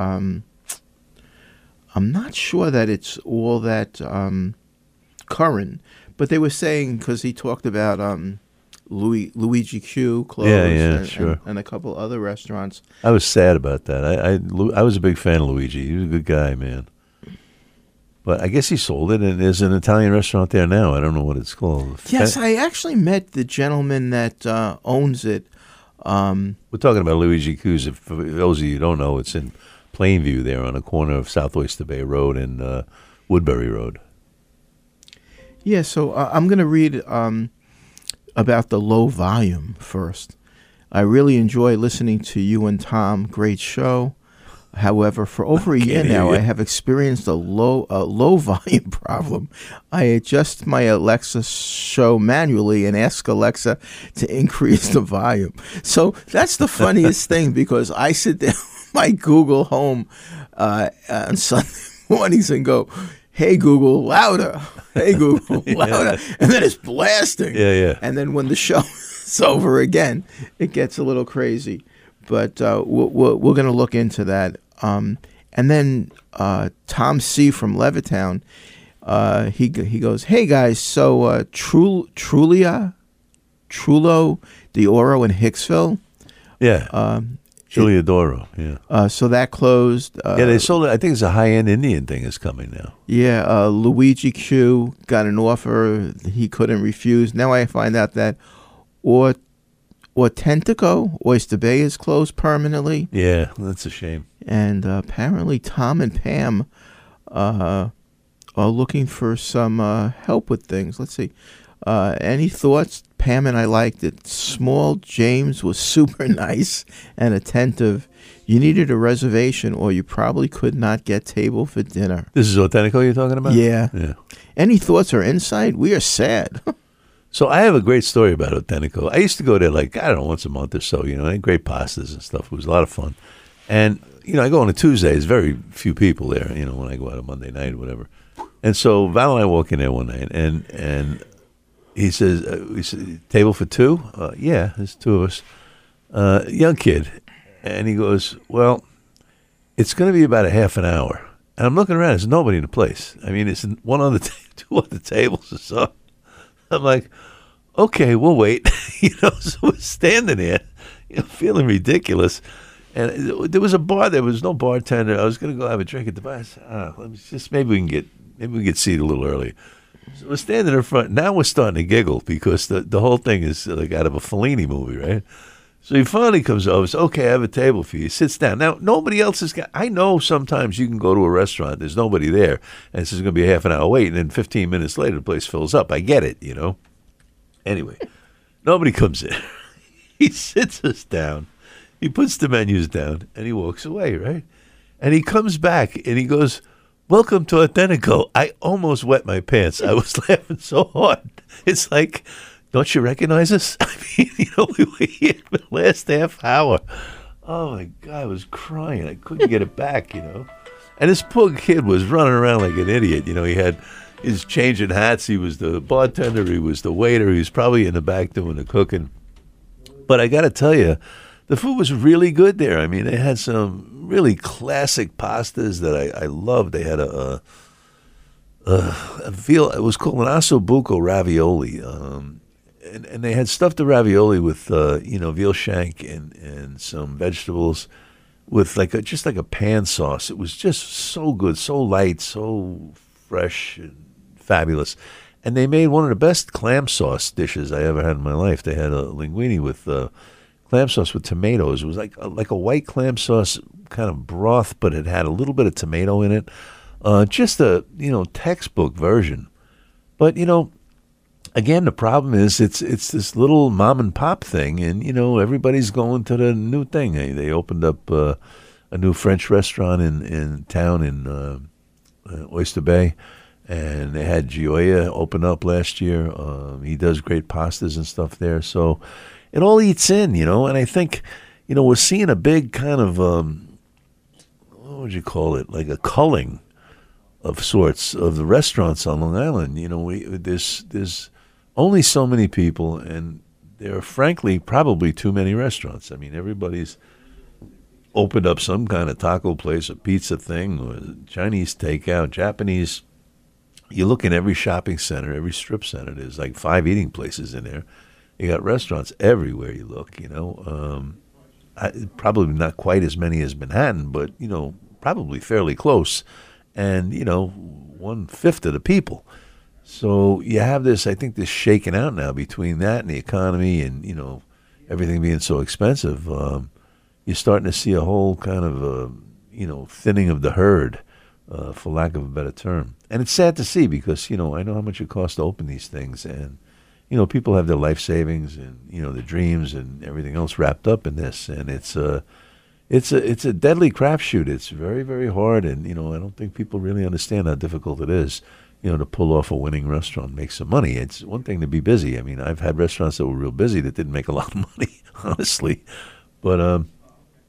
it's all that current, but they were saying, because he talked about Luigi Q closed, sure, and a couple other restaurants. I was sad about that. I was a big fan of Luigi. He was a good guy, man. But I guess he sold it, and there's an Italian restaurant there now. I don't know what it's called. Yes, I actually met the gentleman that owns it. We're talking about Luigi Q's. For those of you who don't know, it's in Plainview there on the corner of South Oyster Bay Road and Woodbury Road. Yeah, so I'm going to read about the low volume first. "I really enjoy listening to you and Tom. Great show. However, for over a year now, I have experienced a low volume problem. I adjust my Alexa show manually and ask Alexa to increase the volume." So that's the funniest thing, because I sit down might Google Home on Sunday mornings and go, "Hey Google, louder! Hey Google, louder!" And then it's blasting. Yeah. And then when the show is over again, it gets a little crazy. But we're going to look into that. And then Tom C. from Levittown, he goes, "Hey guys, so Trullo de Oro in Hicksville." Yeah. Julia Doro, yeah. So that closed. Yeah, they sold it. I think it's a high-end Indian thing is coming now. Yeah, Luigi Q got an offer he couldn't refuse. Now I find out that Autentico, Oyster Bay, is closed permanently. Yeah, that's a shame. And apparently Tom and Pam are looking for some help with things. Let's see. Any thoughts? Pam and I liked it. Small James was super nice and attentive. You needed a reservation or you probably could not get table for dinner. This is Autentico you're talking about? Yeah. Yeah. Any thoughts or insight? We are sad. So I have a great story about Autentico. I used to go there like, I don't know, once a month or so, they had great pastas and stuff. It was a lot of fun. And, I go on a Tuesday. There's very few people there, when I go out on Monday night or whatever. And so Val and I walk in there one night, and he says, we said, "Table for two?" Yeah, there's two of us. Young kid. And he goes, "Well, it's going to be about a half an hour." And I'm looking around. There's nobody in the place. I mean, it's two other tables or so. I'm like, okay, we'll wait. So we're standing there, feeling ridiculous. And there was a bar. There was no bartender. I was going to go have a drink at the bar. I said, maybe we can get seated a little early. So we're standing in front. Now we're starting to giggle because the whole thing is like out of a Fellini movie, right? So he finally comes over and says, "Okay, I have a table for you." He sits down. Now, nobody else has got... I know sometimes you can go to a restaurant, there's nobody there, and this is going to be a half an hour wait, and then 15 minutes later, the place fills up. I get it, Anyway, nobody comes in. He sits us down. He puts the menus down, and he walks away, right? And he comes back, and he goes, "Welcome to Autentico." I almost wet my pants. I was laughing so hard. It's like... Don't you recognize us? I mean, we were here for the last half hour. Oh, my God, I was crying. I couldn't get it back, And this poor kid was running around like an idiot. He had his changing hats. He was the bartender. He was the waiter. He was probably in the back doing the cooking. But I got to tell you, the food was really good there. I mean, they had some really classic pastas that I loved. They had a veal. It was called an ossobuco ravioli. And they had stuffed the ravioli with, veal shank and some vegetables with just like a pan sauce. It was just so good, so light, so fresh and fabulous. And they made one of the best clam sauce dishes I ever had in my life. They had a linguine with clam sauce with tomatoes. It was like a white clam sauce kind of broth, but it had a little bit of tomato in it. Just a, textbook version. But, again, the problem is it's this little mom and pop thing, and everybody's going to the new thing. They opened up a new French restaurant in town in Oyster Bay, and they had Gioia open up last year. He does great pastas and stuff there, so it all eats in, And I think we're seeing a big kind of what would you call it, like a culling of sorts of the restaurants on Long Island. There's only so many people, and there are, frankly, probably too many restaurants. I mean, everybody's opened up some kind of taco place, a pizza thing, or Chinese takeout, Japanese. You look in every shopping center, every strip center, there's like 5 eating places in there. You got restaurants everywhere you look, probably not quite as many as Manhattan, but, probably fairly close. And, 1/5 of the people. So you have this, I think, this shaking out now between that and the economy and, everything being so expensive. You're starting to see a whole kind of, thinning of the herd, for lack of a better term. And it's sad to see because, I know how much it costs to open these things. And, people have their life savings and, their dreams and everything else wrapped up in this. And it's a deadly crapshoot. It's very, very hard. And, I don't think people really understand how difficult it is. To pull off a winning restaurant and make some money. It's one thing to be busy. I mean, I've had restaurants that were real busy that didn't make a lot of money, honestly. But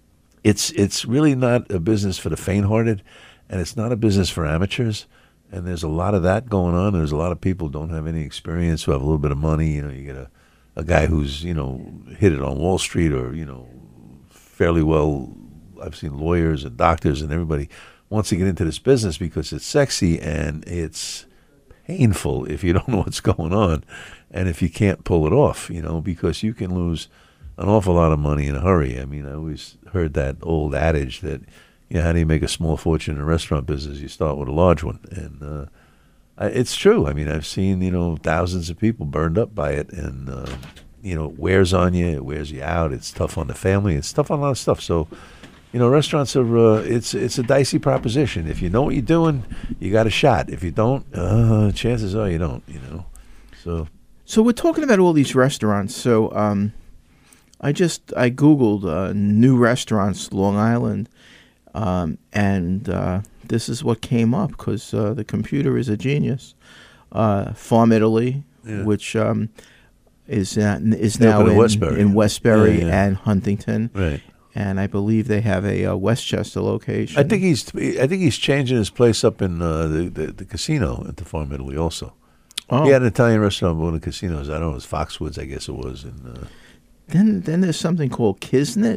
it's really not a business for the faint-hearted, and it's not a business for amateurs. And there's a lot of that going on. There's a lot of people who don't have any experience, who have a little bit of money. You get a guy who's, hit it on Wall Street, or, fairly well. I've seen lawyers and doctors and everybody wants to get into this business because it's sexy and it's painful if you don't know what's going on and if you can't pull it off, because you can lose an awful lot of money in a hurry. I mean, I always heard that old adage that, how do you make a small fortune in a restaurant business? You start with a large one. And it's true. I mean, I've seen, thousands of people burned up by it, and, it wears on you. It wears you out. It's tough on the family. It's tough on a lot of stuff. So, restaurants are, it's a dicey proposition. If you know what you're doing, you got a shot. If you don't, chances are you don't, So we're talking about all these restaurants. So I Googled new restaurants, Long Island, and this is what came up because the computer is a genius. Farm Italy, which is now in Westbury and Huntington. Right. And I believe they have a Westchester location. I think he's changing his place up in the casino at the Farm Italy also. Oh. He had an Italian restaurant, one of the casinos. I don't know, it was Foxwoods, I guess it was. And then there's something called Kismet.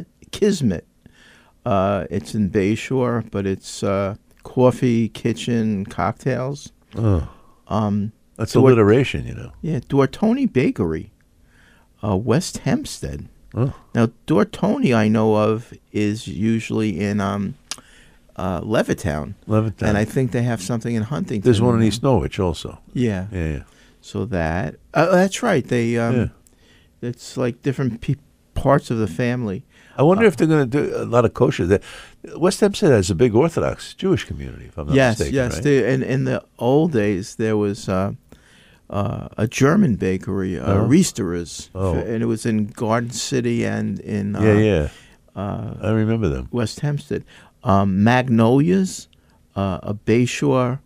It's in Bayshore, but it's coffee, kitchen, cocktails. Oh, that's alliteration, Yeah, Dortoni Bakery, West Hempstead. Oh. Now, Dortoni, I know of, is usually in Levittown. And I think they have something in Huntington. There's one in East Norwich also. Yeah. Yeah. So that's right. They it's like different parts of the family. I wonder if they're going to do a lot of kosher. West Hempstead has a big Orthodox Jewish community, if I'm not mistaken. Yes. Right? In the old days, there was a German bakery, Riesteres, and it was in Garden City and in I remember them. West Hempstead. Magnolias, a Bayshore,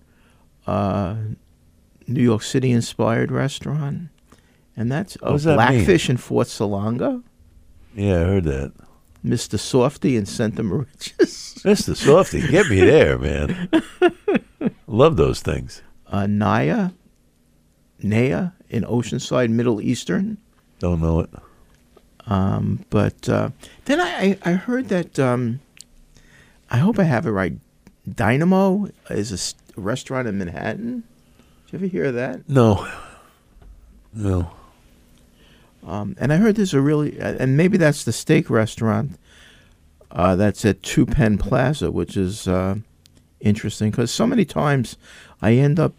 New York City inspired restaurant, and that's Blackfish in Fort Salonga. Yeah, I heard that. Mr. Softy in Santa Mauritius. Mr. Softy, get me there, man. Love those things. Naya in Oceanside, Middle Eastern. Don't know it. But then I heard that, I hope I have it right, Dynamo is a restaurant in Manhattan. Did you ever hear of that? No. And I heard there's a really, and maybe that's the steak restaurant that's at Two Penn Plaza, which is interesting because so many times I end up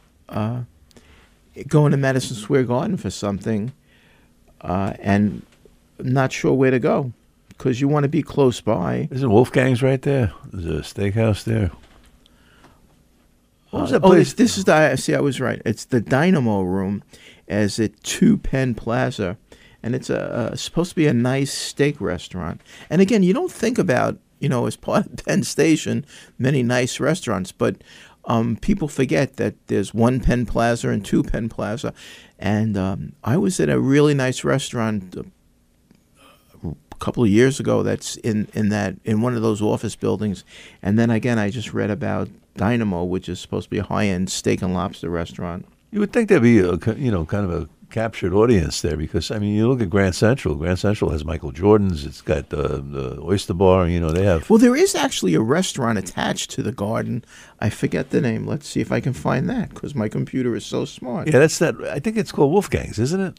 going to Madison Square Garden for something and not sure where to go because you want to be close by. Isn't Wolfgang's right there? There's a steakhouse there. What was that place? This is I was right. It's the Dynamo Room as at Two Penn Plaza, and it's supposed to be a nice steak restaurant. And again, you don't think about, as part of Penn Station, many nice restaurants, but people forget that there's one Penn Plaza and two Penn Plaza. And I was at a really nice restaurant a couple of years ago that's in one of those office buildings. And then again, I just read about Dynamo, which is supposed to be a high-end steak and lobster restaurant. You would think there'd be kind of a captured audience there because, I mean, you look at Grand Central. Grand Central has Michael Jordan's. It's got the Oyster Bar. They have. Well, there is actually a restaurant attached to the Garden. I forget the name. Let's see if I can find that because my computer is so smart. Yeah, that's that. I think it's called Wolfgang's, isn't it?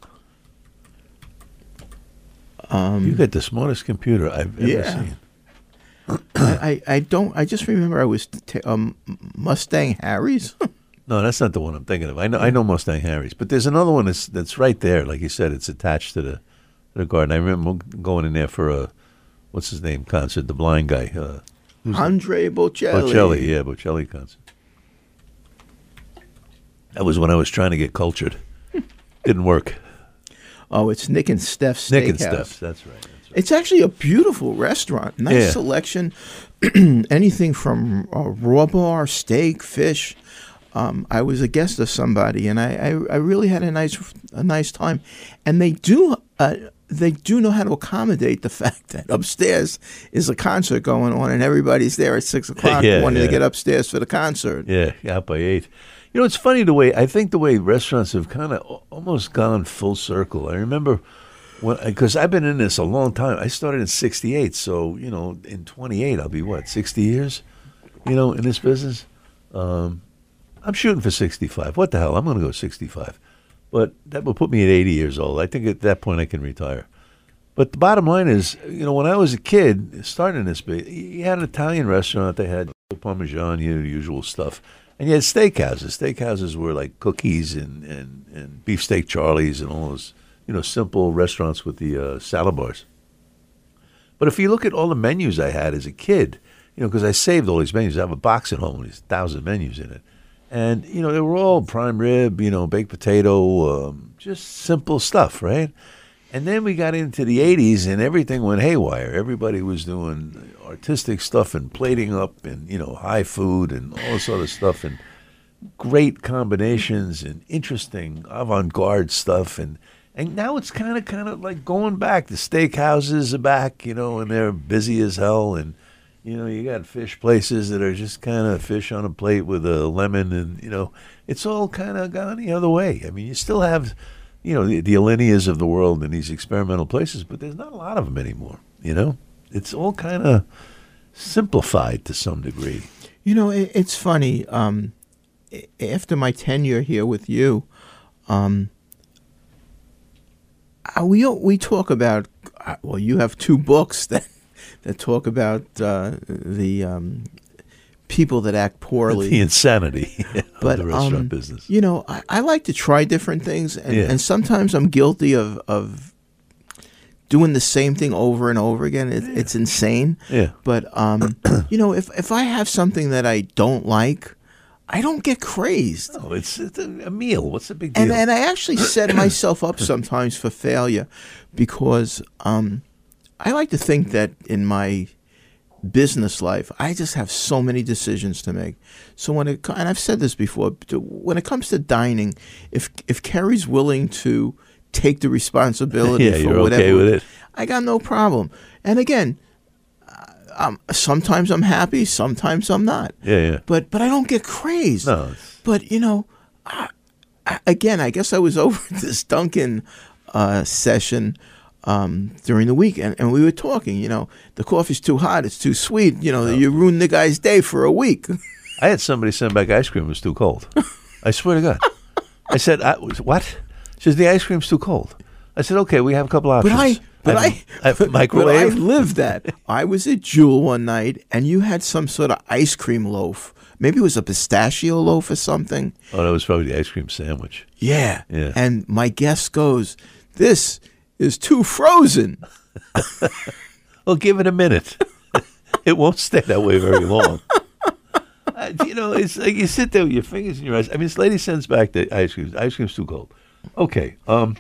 You got the smartest computer I've ever seen. I just remember I was Mustang Harry's. No, that's not the one I'm thinking of. I know Mustang Harry's, but there's another one that's right there. Like you said, it's attached to the Garden. I remember going in there for a what's his name concert, the blind guy, Andre Bocelli. Bocelli concert. That was when I was trying to get cultured. Didn't work. Oh, it's Nick and Steph's Steakhouse. Nick and Steph's, that's right. It's actually a beautiful restaurant. Nice selection. Anything from raw bar, steak, fish. I was a guest of somebody, and I really had a nice time. And they do they do know how to accommodate the fact that upstairs is a concert going on and everybody's there at 6 o'clock wanting to get upstairs for the concert. Yeah, out by 8. You know, it's funny I think the way restaurants have kind of almost gone full circle. I remember because I've been in this a long time. I started in 68, so, you know, in 28, I'll be 60 years, you know, in this business? I'm shooting for 65. What the hell? I'm going to go 65. But that will put me at 80 years old. I think at that point I can retire. But the bottom line is, you know, when I was a kid, starting in this, you had an Italian restaurant. They had Parmesan, you know, the usual stuff. And you had steakhouses. Steakhouses were like Cookies and Beefsteak Charlie's and all those, you know, simple restaurants with the salad bars. But if you look at all the menus I had as a kid, you know, because I saved all these menus. I have a box at home with these 1,000 menus in it. And, you know, they were all prime rib, you know, baked potato, just simple stuff, right? And then we got into the 80s and everything went haywire. Everybody was doing artistic stuff and plating up and, you know, high food and all this other stuff and great combinations and interesting avant-garde stuff. And now it's kind of like going back. The steakhouses are back, you know, and they're busy as hell. And, you know, you got fish places that are just kind of fish on a plate with a lemon. And, you know, it's all kind of gone the other way. I mean, you still have, you know, the Alineias of the world and these experimental places, but there's not a lot of them anymore, you know? It's all kind of simplified to some degree. You know, it's funny. After my tenure here with you, we talk about, well, you have 2 books that talk about the people that act poorly. The insanity of the restaurant business. You know, I like to try different things, and sometimes I'm guilty of doing the same thing over and over again. It's insane. Yeah. But, you know, if I have something that I don't like, I don't get crazed. Oh, it's a meal. What's the big deal? And I actually set myself up sometimes for failure because I like to think that in my business life, I just have so many decisions to make. So and I've said this before, when it comes to dining, if Kerry's willing to take the responsibility for you're whatever, okay with it. I got no problem. And again, sometimes I'm happy, sometimes I'm not. Yeah. But I don't get crazed. No. But you know, I guess I was over at this Dunkin' session during the week, and we were talking. You know, the coffee's too hot, it's too sweet. You know, you ruined the guy's day for a week. I had somebody send back ice cream. It was too cold. I swear to God. I said, what? She says, the ice cream's too cold. I said, okay, we have a couple options. But I microwave. But I lived that. I was at Jewel one night, and you had some sort of ice cream loaf. Maybe it was a pistachio loaf or something. Oh, that was probably the ice cream sandwich. Yeah. And my guest goes, this is too frozen. Well, give it a minute. It won't stay that way very long. You know, it's like you sit there with your fingers in your eyes. I mean, this lady sends back the ice cream. Ice cream's too cold. Okay.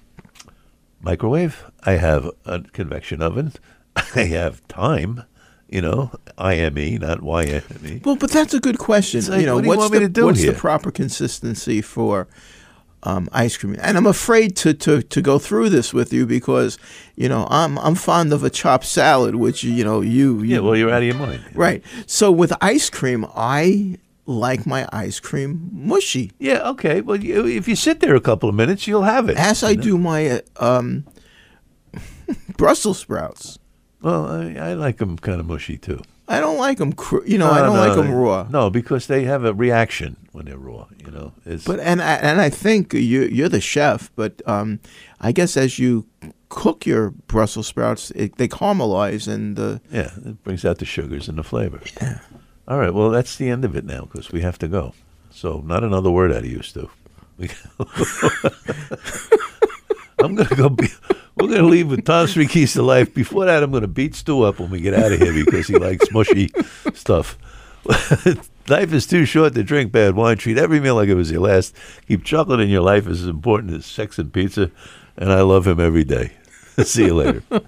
Microwave. I have a convection oven. I have time. You know, IME, not YME. Well, but that's a good question. Like, you know, what do you want me to do what's here? The proper consistency for ice cream? And I'm afraid to go through this with you because, you know, I'm fond of a chopped salad, which you yeah. Well, you're out of your mind, right? So with ice cream, I like my ice cream mushy. Yeah. Okay. Well, if you sit there a couple of minutes, you'll have it. As I do my Brussels sprouts. Well, I like them kind of mushy too. I don't like them. I don't like them raw. No, because they have a reaction when they're raw. You know. But I think you're the chef. But I guess as you cook your Brussels sprouts, they caramelize and it brings out the sugars and the flavor. Yeah. All right. Well, that's the end of it now because we have to go. So not another word out of you, Stu. I'm gonna go. We're going to leave with Tom's 3 Keys to Life. Before that, I'm going to beat Stu up when we get out of here because he likes mushy stuff. Life is too short to drink bad wine. Treat every meal like it was your last. Keep chocolate in your life as important as sex and pizza. And I love him every day. See you later. Come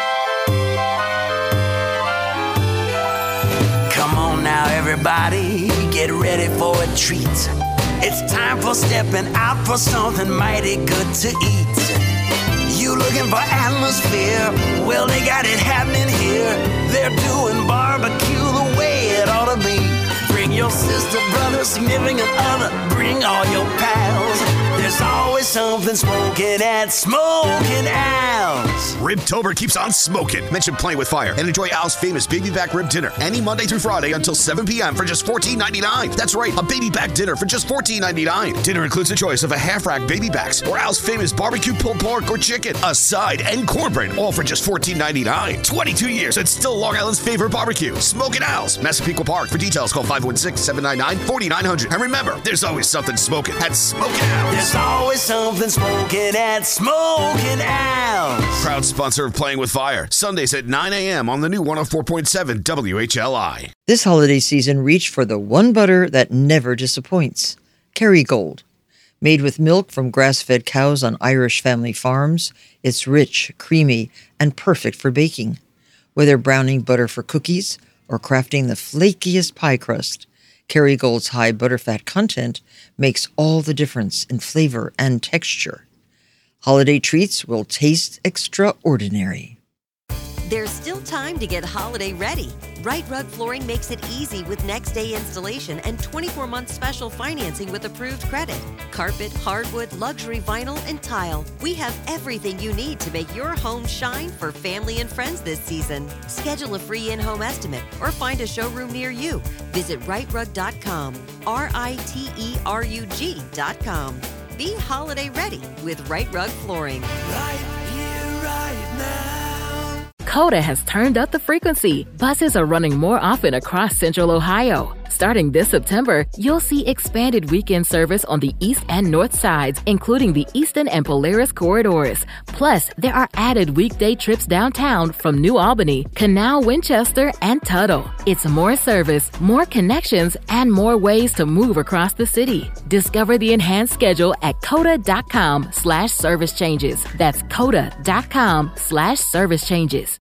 on now, everybody. Get ready for a treat. It's time for stepping out for something mighty good to eat. You looking for atmosphere? Well, they got it happening here. They're doing barbecue the way it ought to be. Bring your sister, brother, significant other. Bring all your pals. There's always something smoking at Smoking Al's. Ribtober keeps on smoking. Mention Playing with Fire and enjoy Al's famous baby back rib dinner any Monday through Friday until 7 p.m. for just $14.99. That's right, a baby back dinner for just $14.99. Dinner includes a choice of a half-rack baby backs or Al's famous barbecue pulled pork or chicken, a side, and cornbread, all for just $14.99. 22 years and still Long Island's favorite barbecue. Smoking Al's, Massapequa Park. For details, call 516-799-4900. And remember, there's always something smoking at Smoking Al's. There's always something smoking at Smoking Al's. Proud sponsor of Playing with Fire. Sundays at 9 a.m. on the new 104.7 WHLI. This holiday season, reach for the one butter that never disappoints. Kerrygold. Made with milk from grass-fed cows on Irish family farms, it's rich, creamy, and perfect for baking. Whether browning butter for cookies or crafting the flakiest pie crust, Kerrygold's high butterfat content makes all the difference in flavor and texture. Holiday treats will taste extraordinary. There's still time to get holiday ready. Right Rug Flooring makes it easy with next day installation and 24-month special financing with approved credit. Carpet, hardwood, luxury vinyl, and tile. We have everything you need to make your home shine for family and friends this season. Schedule a free in-home estimate or find a showroom near you. Visit rightrug.com, RITERUG.com. Be holiday ready with Right Rug Flooring. Right here, right now. Coda has turned up the frequency. Buses are running more often across Central Ohio. Starting this September, you'll see expanded weekend service on the east and north sides, including the Eastern and Polaris corridors. Plus, there are added weekday trips downtown from New Albany, Canal, Winchester, and Tuttle. It's more service, more connections, and more ways to move across the city. Discover the enhanced schedule at coda.com/service changes. That's coda.com/service changes.